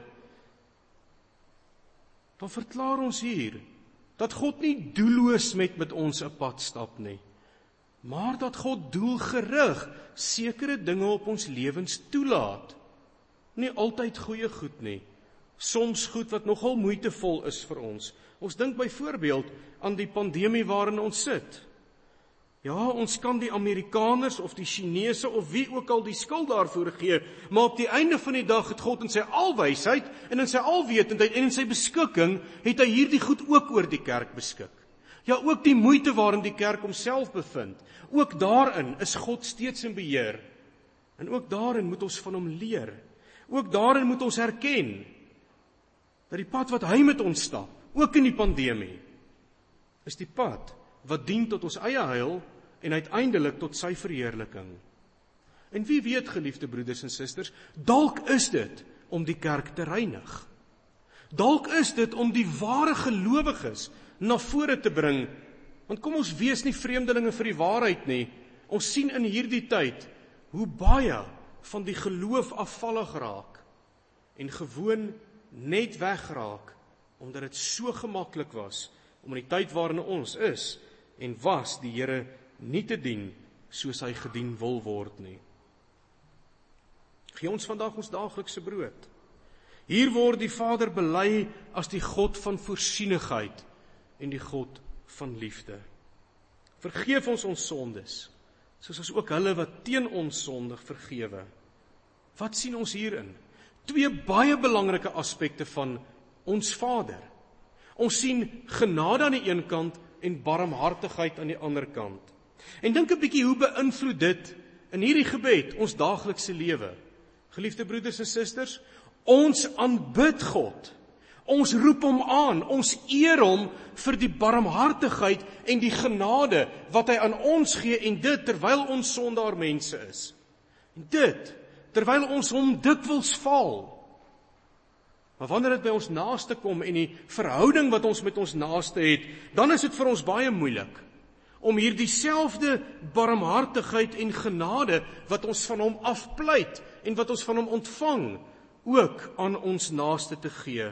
Speaker 2: dan verklaar ons hier, dat God nie doelloos met met ons 'n pad stap nie, maar dat God doelgerig sekere dinge op ons lewens toelaat. Nie altyd goeie goed nie, soms goed wat nogal moeitevol is vir ons. Ons dink byvoorbeeld aan die pandemie waarin ons sit. Ja, ons kan die Amerikaners of die Chinese of wie ook al die skuld daarvoor gee, maar op die einde van die dag het God in sy alwysheid en in sy alwetendheid en in sy beskikking het hy hierdie goed ook oor die kerk beskik. Ja, ook die moeite waarin die kerk homself bevind, ook daarin is God steeds in beheer. En ook daarin moet ons van hom leer. Ook daarin moet ons herken dat die pad wat hy met ons stap, ook in die pandemie, is die pad wat dien tot ons eie heil en uiteindelik tot sy verheerliking. En wie weet, geliefde broeders en susters, dalk is dit om die kerk te reinig. Dalk is dit om die ware gelowiges na vore te bring, want kom ons wees nie vreemdelinge vir die waarheid nie. Ons sien in hierdie tyd hoe baie van die geloof afvallig raak en gewoon net wegraak, omdat dit so gemaklik was om in die tyd waarin ons is en was die Here nie te dien soos hy gedien wil word nie. Gee ons vandag ons daaglikse brood. Hier word die Vader bely as die God van voorsienigheid en die God van liefde. Vergeef ons ons sondes, soos ons ook hulle wat teen ons sondig vergewe. Wat sien ons hierin? Twee baie belangrike aspekte van ons Vader. Ons sien genade aan die een kant en barmhartigheid aan die ander kant. En dink 'n bietjie hoe beïnvloed dit in hierdie gebed ons daaglikse lewe. Geliefde broeders en susters, ons aanbid God. Ons roep hom aan, ons eer hom vir die barmhartigheid en die genade wat hy aan ons gee, en dit terwyl ons sondaar mense is. En dit terwyl ons hom dikwels val. Maar wanneer dit by ons naaste kom en die verhouding wat ons met ons naaste het, dan is dit vir ons baie moeilik om hier dieselfde barmhartigheid en genade wat ons van hom afpleit en wat ons van hom ontvang, ook aan ons naaste te gee.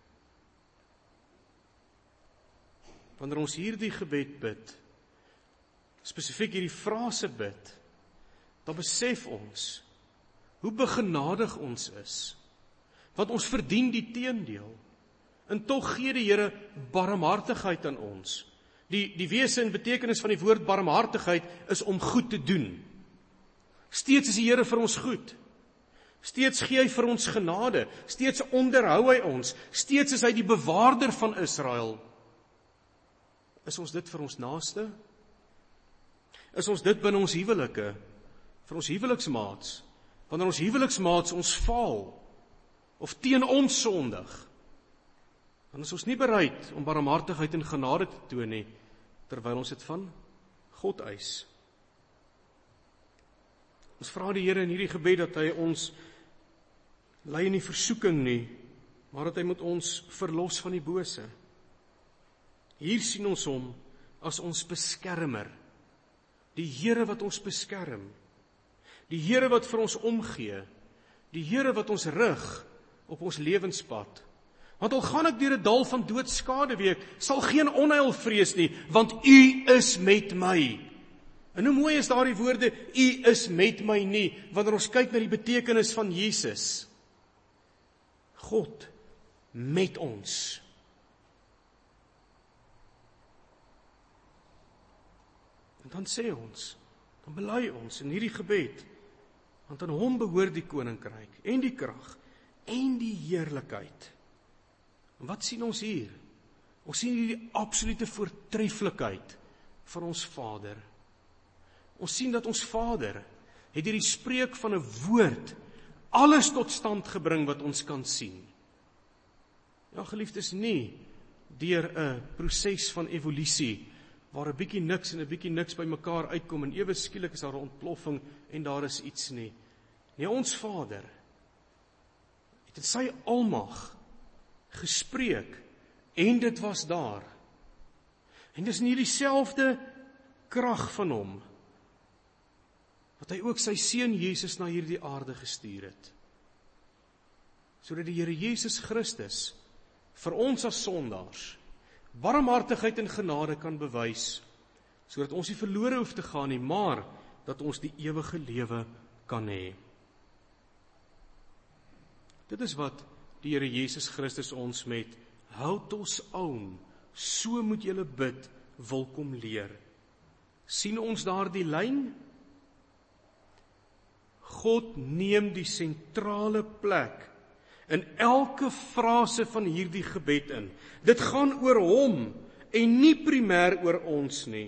Speaker 2: Wanneer ons hierdie gebed bid, spesifiek hierdie frase bid, dan besef ons hoe begenadig ons is. Want ons verdien die teendeel. En tog gee die Here barmhartigheid aan ons. Die, die wese en betekenis van die woord barmhartigheid is om goed te doen. Steeds is die Here vir ons goed. Steeds gee hy vir ons genade. Steeds onderhou hy ons. Steeds is hy die bewaarder van Israel. Is ons dit vir ons naaste? Is ons dit binne ons huwelike? Vir ons huweliksmaats? Wanneer ons huweliksmaats ons faal, of teen ons sondig, dan is ons nie bereid om barmhartigheid en genade te toon nie, terwyl ons dit van God eis. Ons vra die Here in hierdie gebed dat hy ons lei in die versoeking nie, maar dat hy moet ons verlos van die bose. Hier sien ons hom as ons beskermer, die Here wat ons beskerm, die Here wat vir ons omgee, die Here wat ons rig op ons lewenspad. Want al gaan ek deur 'n dal van doodskaduwee, sal geen onheil vrees nie, want U is met my. En hoe mooi is daardie woorde, U is met my nie, wanneer ons kyk na die betekenis van Jesus. God met ons. En dan sê ons, dan bely ons in hierdie gebed, want aan hom behoort die koninkryk, en die krag, en die heerlikheid. En wat sien ons hier? Ons sien hier die absolute voortreffelikheid van ons Vader. Ons sien dat ons Vader het hierdie spreek van 'n woord alles tot stand gebring wat ons kan sien. Ja, geliefdes, nie deur 'n proses van evolusie, waar 'n bietjie niks en 'n bietjie niks by mekaar uitkom, en ewe skielik is daar 'n ontploffing, en daar is iets nie. Nee, ons Vader het in sy almag gespreek, en dit was daar. En dis nie dieselfde krag van hom, wat hy ook sy seun Jesus na hierdie aarde gestuur het, sodat die Here Jesus Christus vir ons as sondaars barmhartigheid en genade kan bewys, sodat ons nie verlore hoef te gaan nie, maar dat ons die ewige lewe kan hê. Dit is wat die Here Jesus Christus ons met houd ons oom, so moet julle bid, wil kom leer. Sien ons daar die lyn? God neem die sentrale plek in elke frase van hierdie gebed in. Dit gaan oor hom en nie primêr oor ons nie.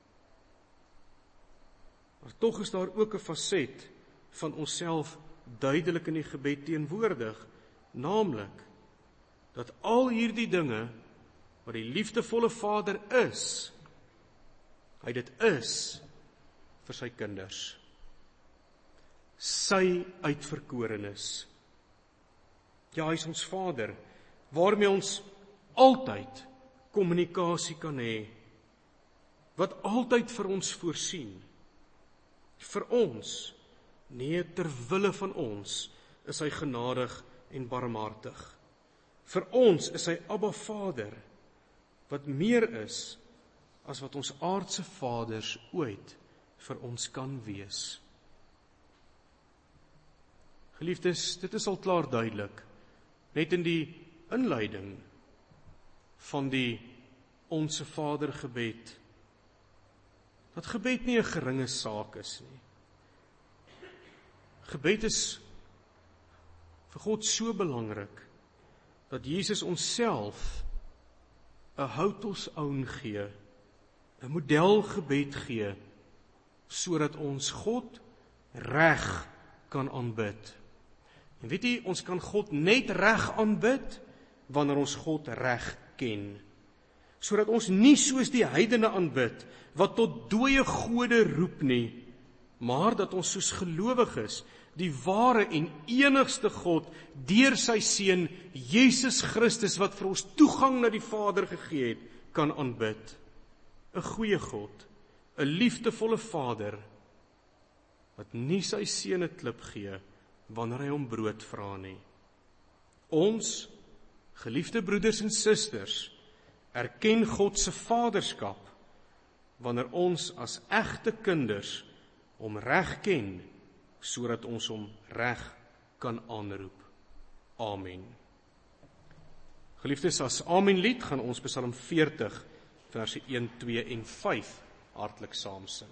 Speaker 2: Maar tog is daar ook 'n faset van onsself duidelik in die gebed teenwoordig, naamlik dat al hierdie dinge wat die liefdevolle Vader is, hy dit is vir sy kinders. Sy uitverkorenes. Ja, hy is ons Vader, waarmee ons altyd kommunikasie kan hê, wat altyd vir ons voorsien. Vir ons, nee, ter wille van ons, is hy genadig en barmhartig. Vir ons is hy Abba Vader, wat meer is as wat ons aardse vaders ooit vir ons kan wees. Geliefdes, dit is al klaar duidelik, net in die inleiding van die Onse Vader gebed, dat gebed nie 'n geringe saak is nie. Gebed is vir God so belangrik, dat Jesus onsself 'n houtelsou'n gee, 'n modelgebed gee, sodat ons God reg kan aanbid. En weet jy, ons kan God net reg aanbid, wanneer ons God reg ken. Sodat ons nie soos die heidene aanbid, wat tot dooie gode roep nie, maar dat ons soos gelowiges, die ware en enigste God, deur sy seun, Jesus Christus, wat vir ons toegang na die Vader gegee het, kan aanbid. 'n Goeie God, 'n liefdevolle Vader, wat nie sy seun 'n klip gee, wanneer hy hom brood vra nie. Ons, geliefde broeders en susters, erken God se vaderskap, wanneer ons as egte kinders hom reg ken, sodat ons hom reg kan aanroep. Amen. Geliefdes, as Amen lied gaan ons Psalm veertig, verse een, twee en vyf hartlik saam sing.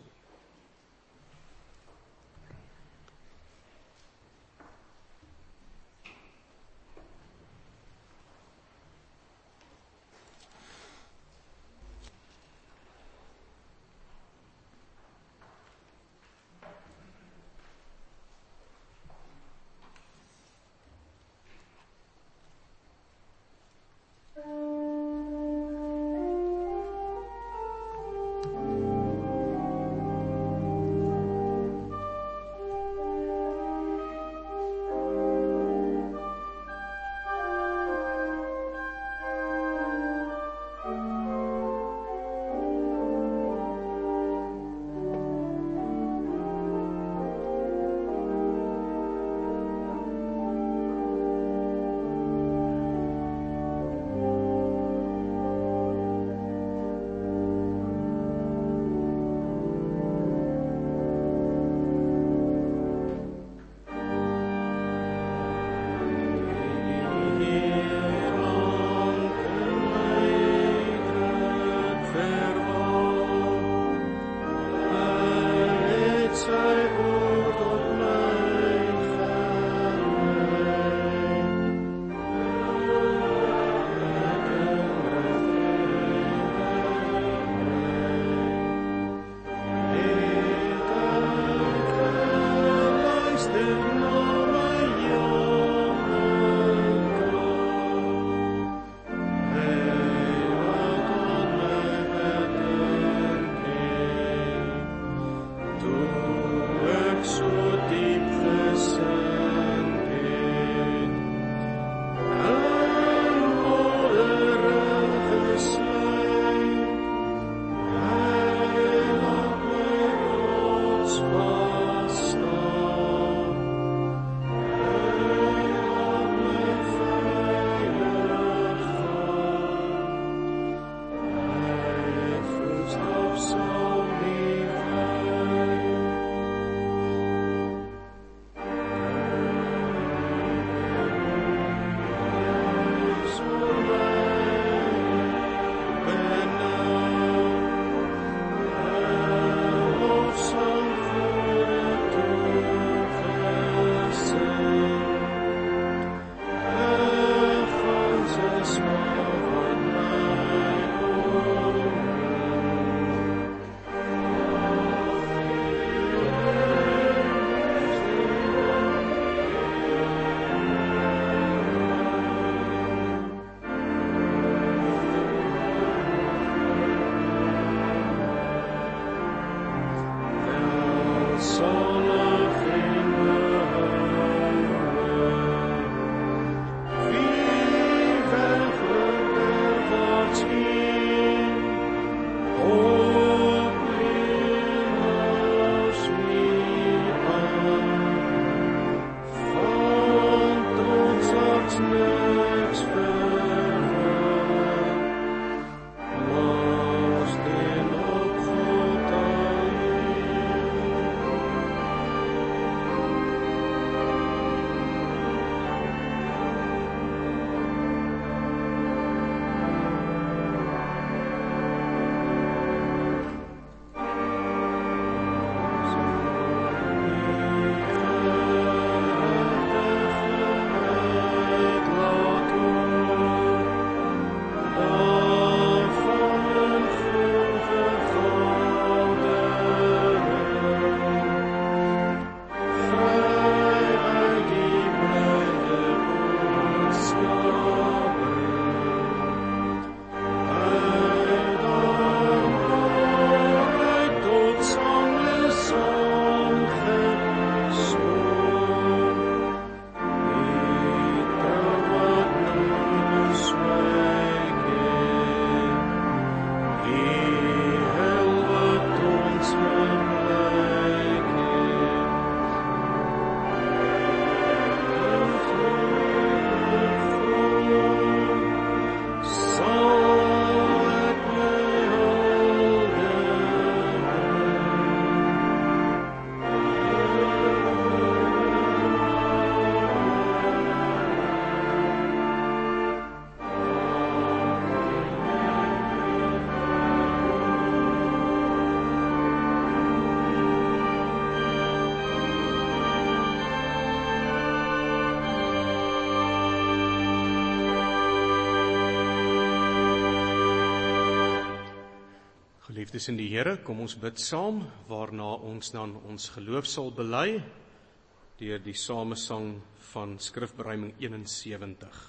Speaker 2: Geliefdes in die Here, kom ons bid saam, waarna ons dan ons geloof sal bely deur die samesang van skrifberuiming eenensewentig.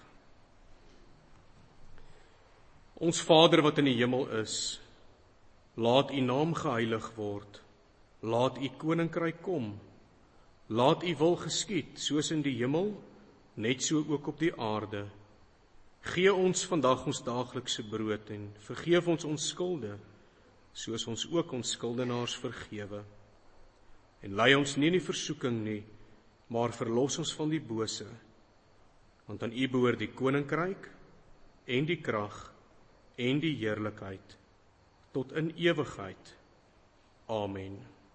Speaker 2: Ons Vader wat in die hemel is, laat U naam geheilig word, laat U koninkryk kom, laat U wil geskied, soos in die hemel, net so ook op die aarde. Gee ons vandag ons daaglikse brood en vergeef ons ons skulde, soos ons ook ons skuldenaars vergewe. En lei ons nie in die versoeking nie, maar verlos ons van die bose, want aan U behoort die koninkryk en die krag en die heerlikheid tot in ewigheid. Amen.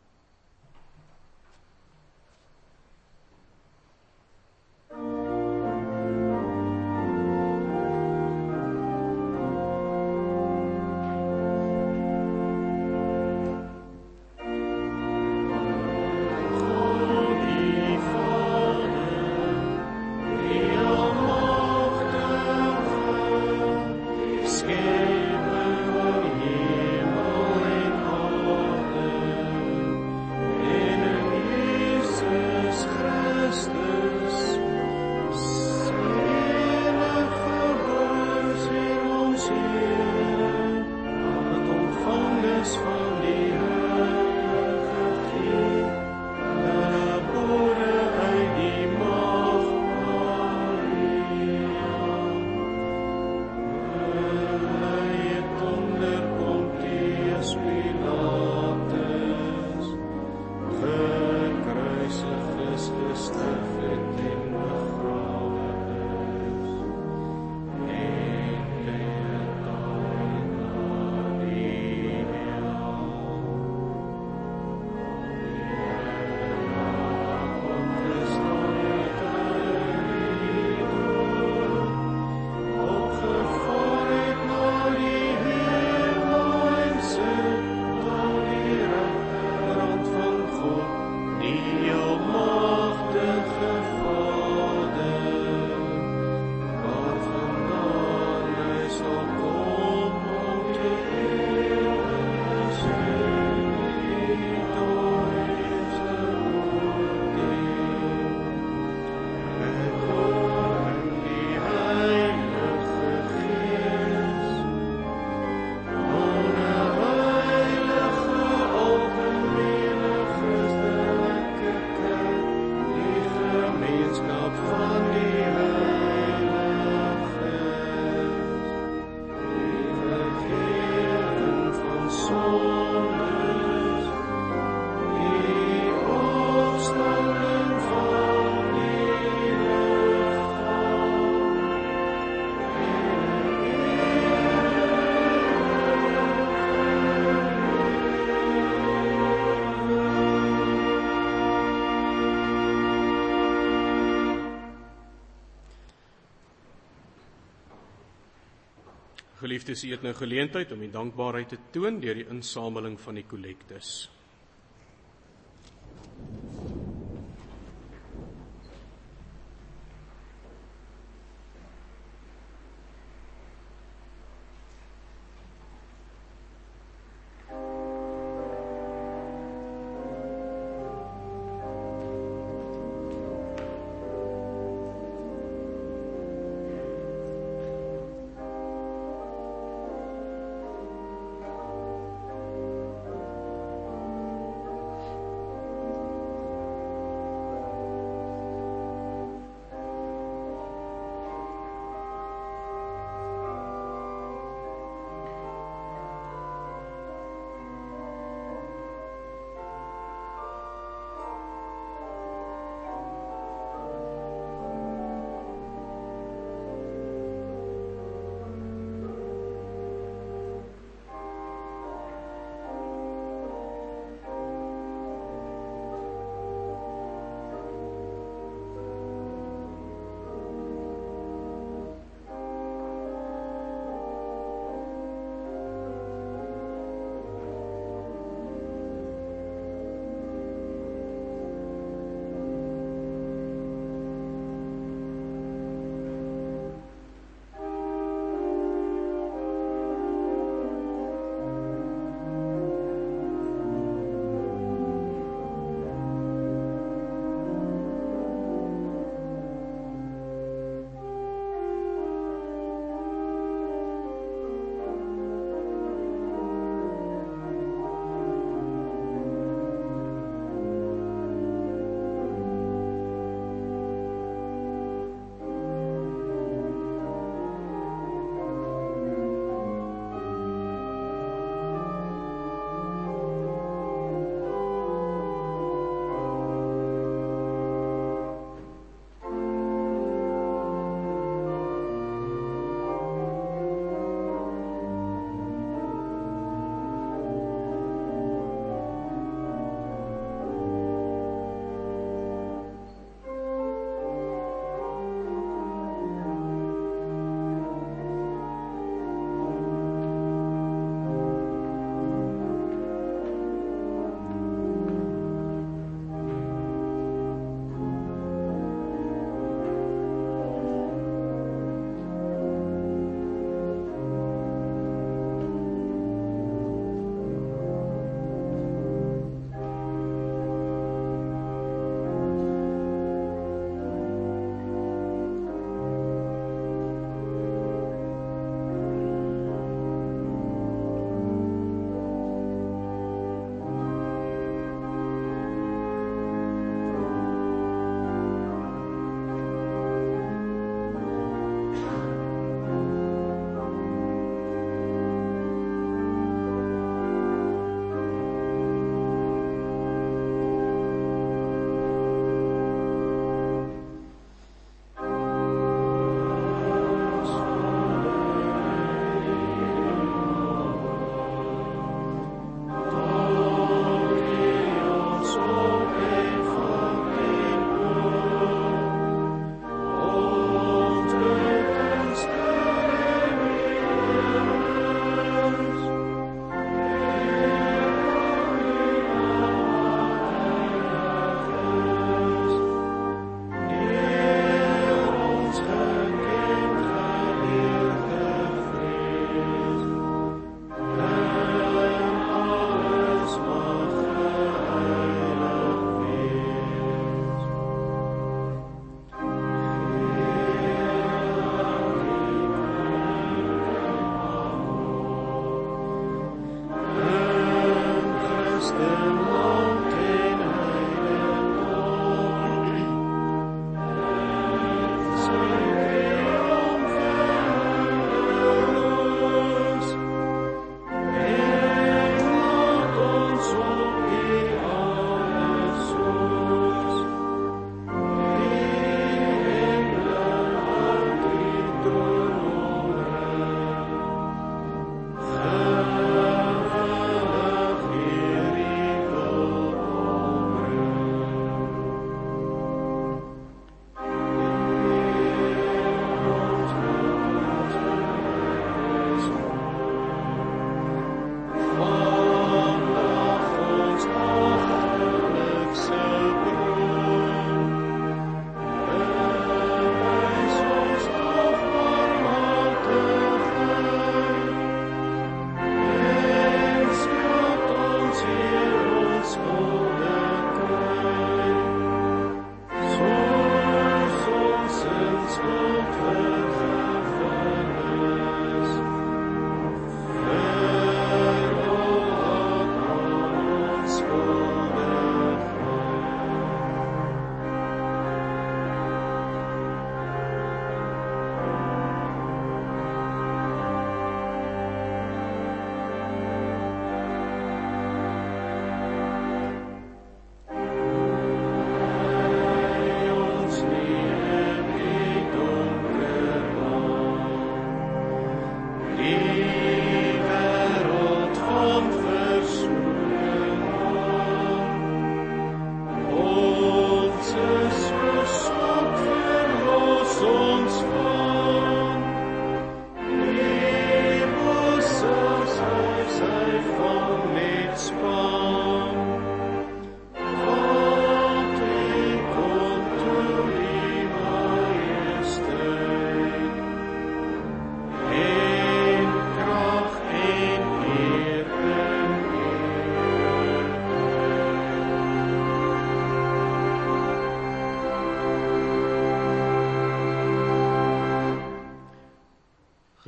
Speaker 2: Geliefdes, u het nou geleentheid om die dankbaarheid te toon deur die insameling van die kollektes.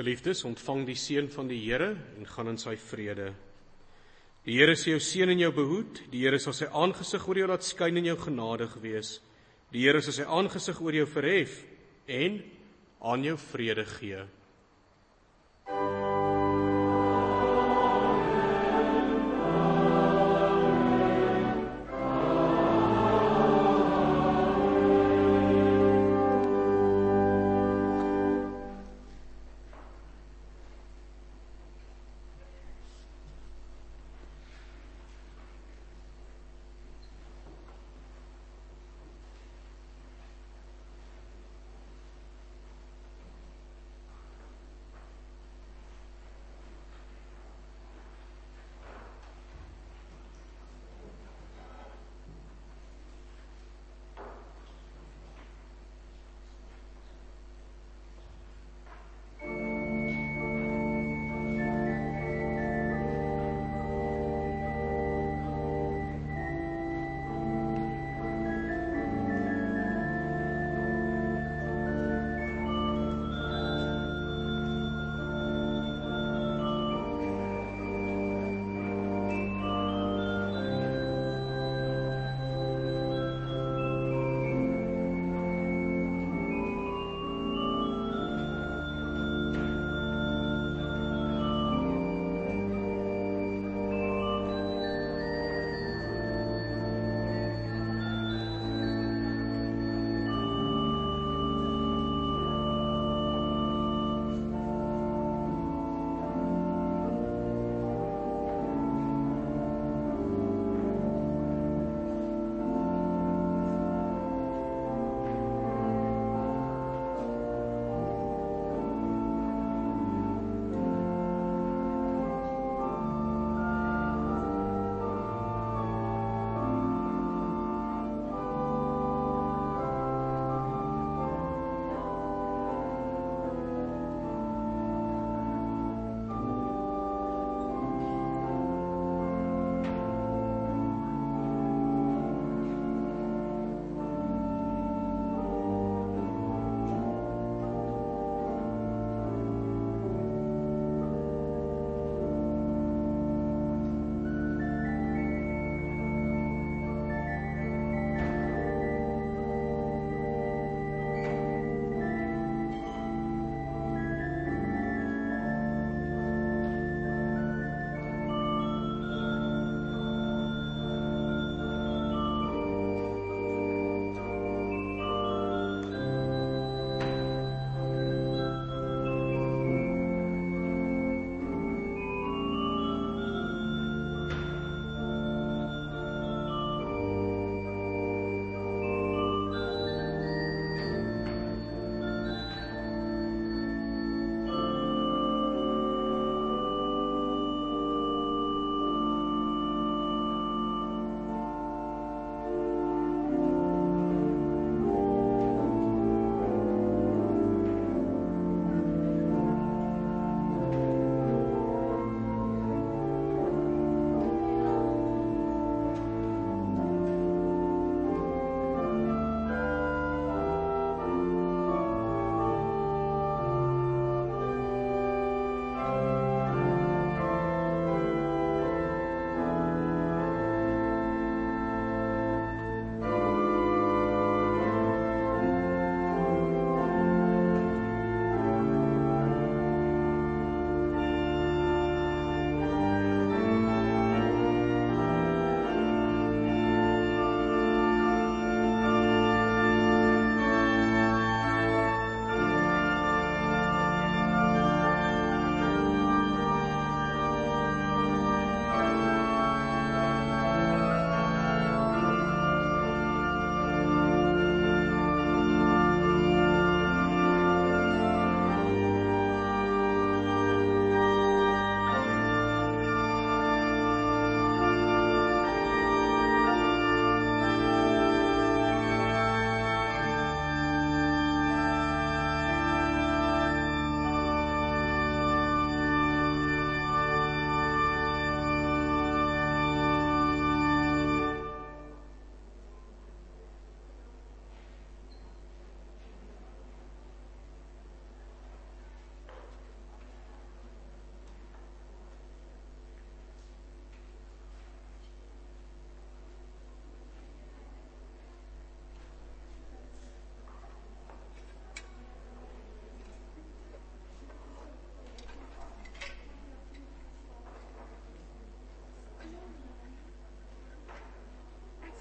Speaker 2: Geliefdes, ontvang die seën van die Here en gaan in sy vrede. Die Here sê jou seën en jou behoed, die Here sal sy aangesig oor jou laat skyn en jou genadig wees. Die Here sal sy aangesig oor jou verhef en aan jou vrede gee.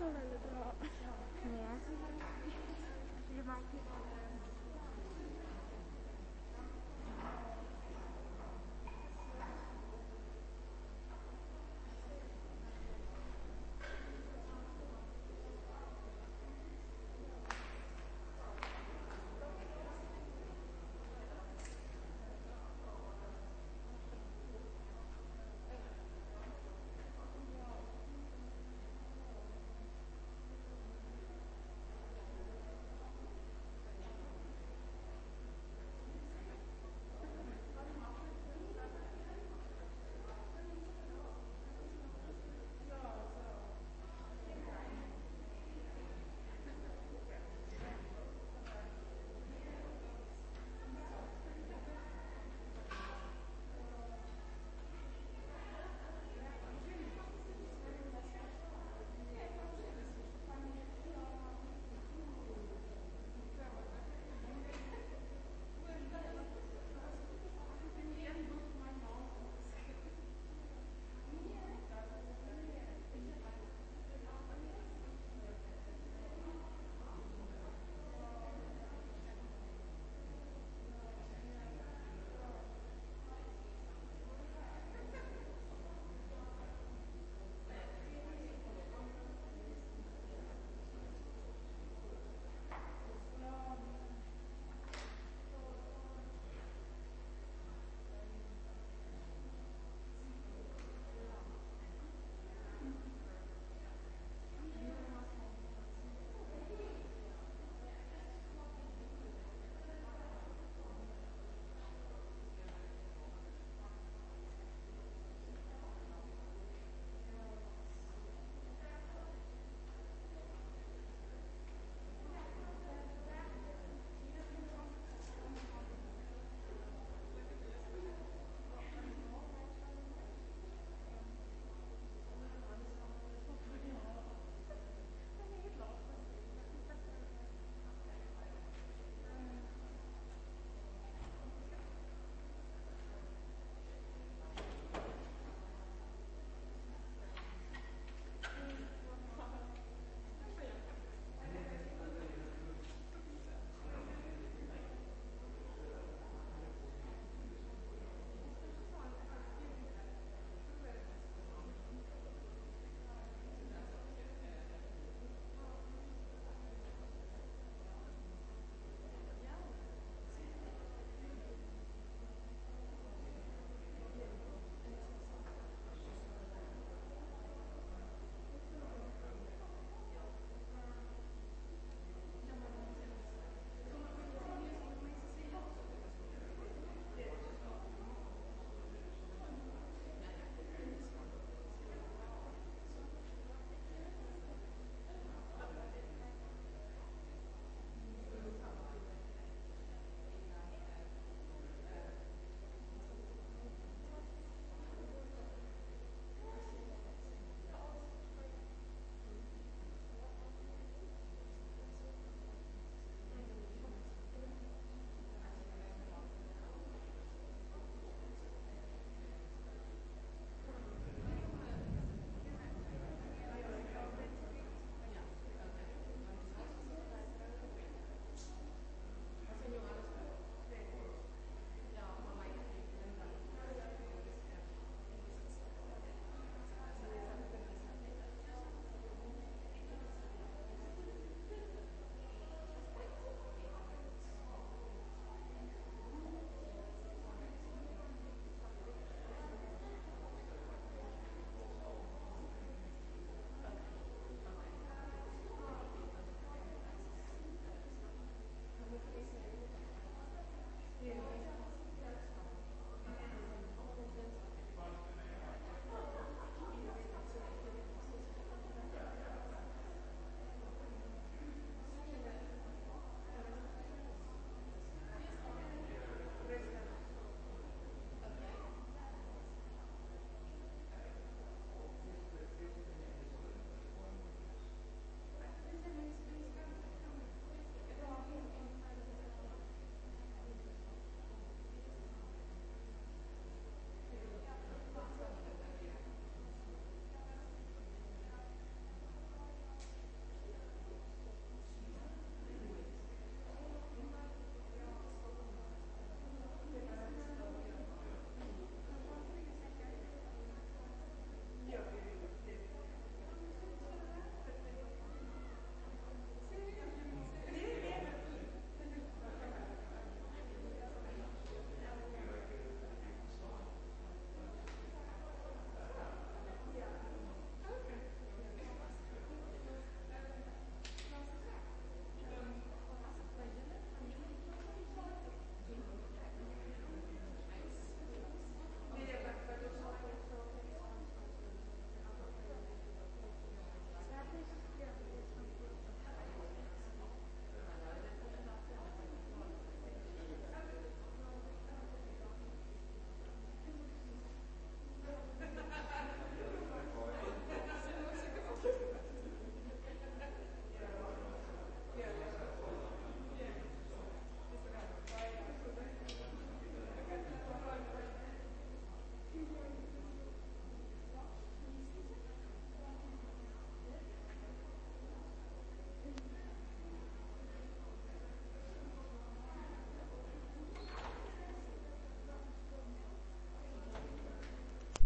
Speaker 3: sal hulle dra. Nee. Jy maak nie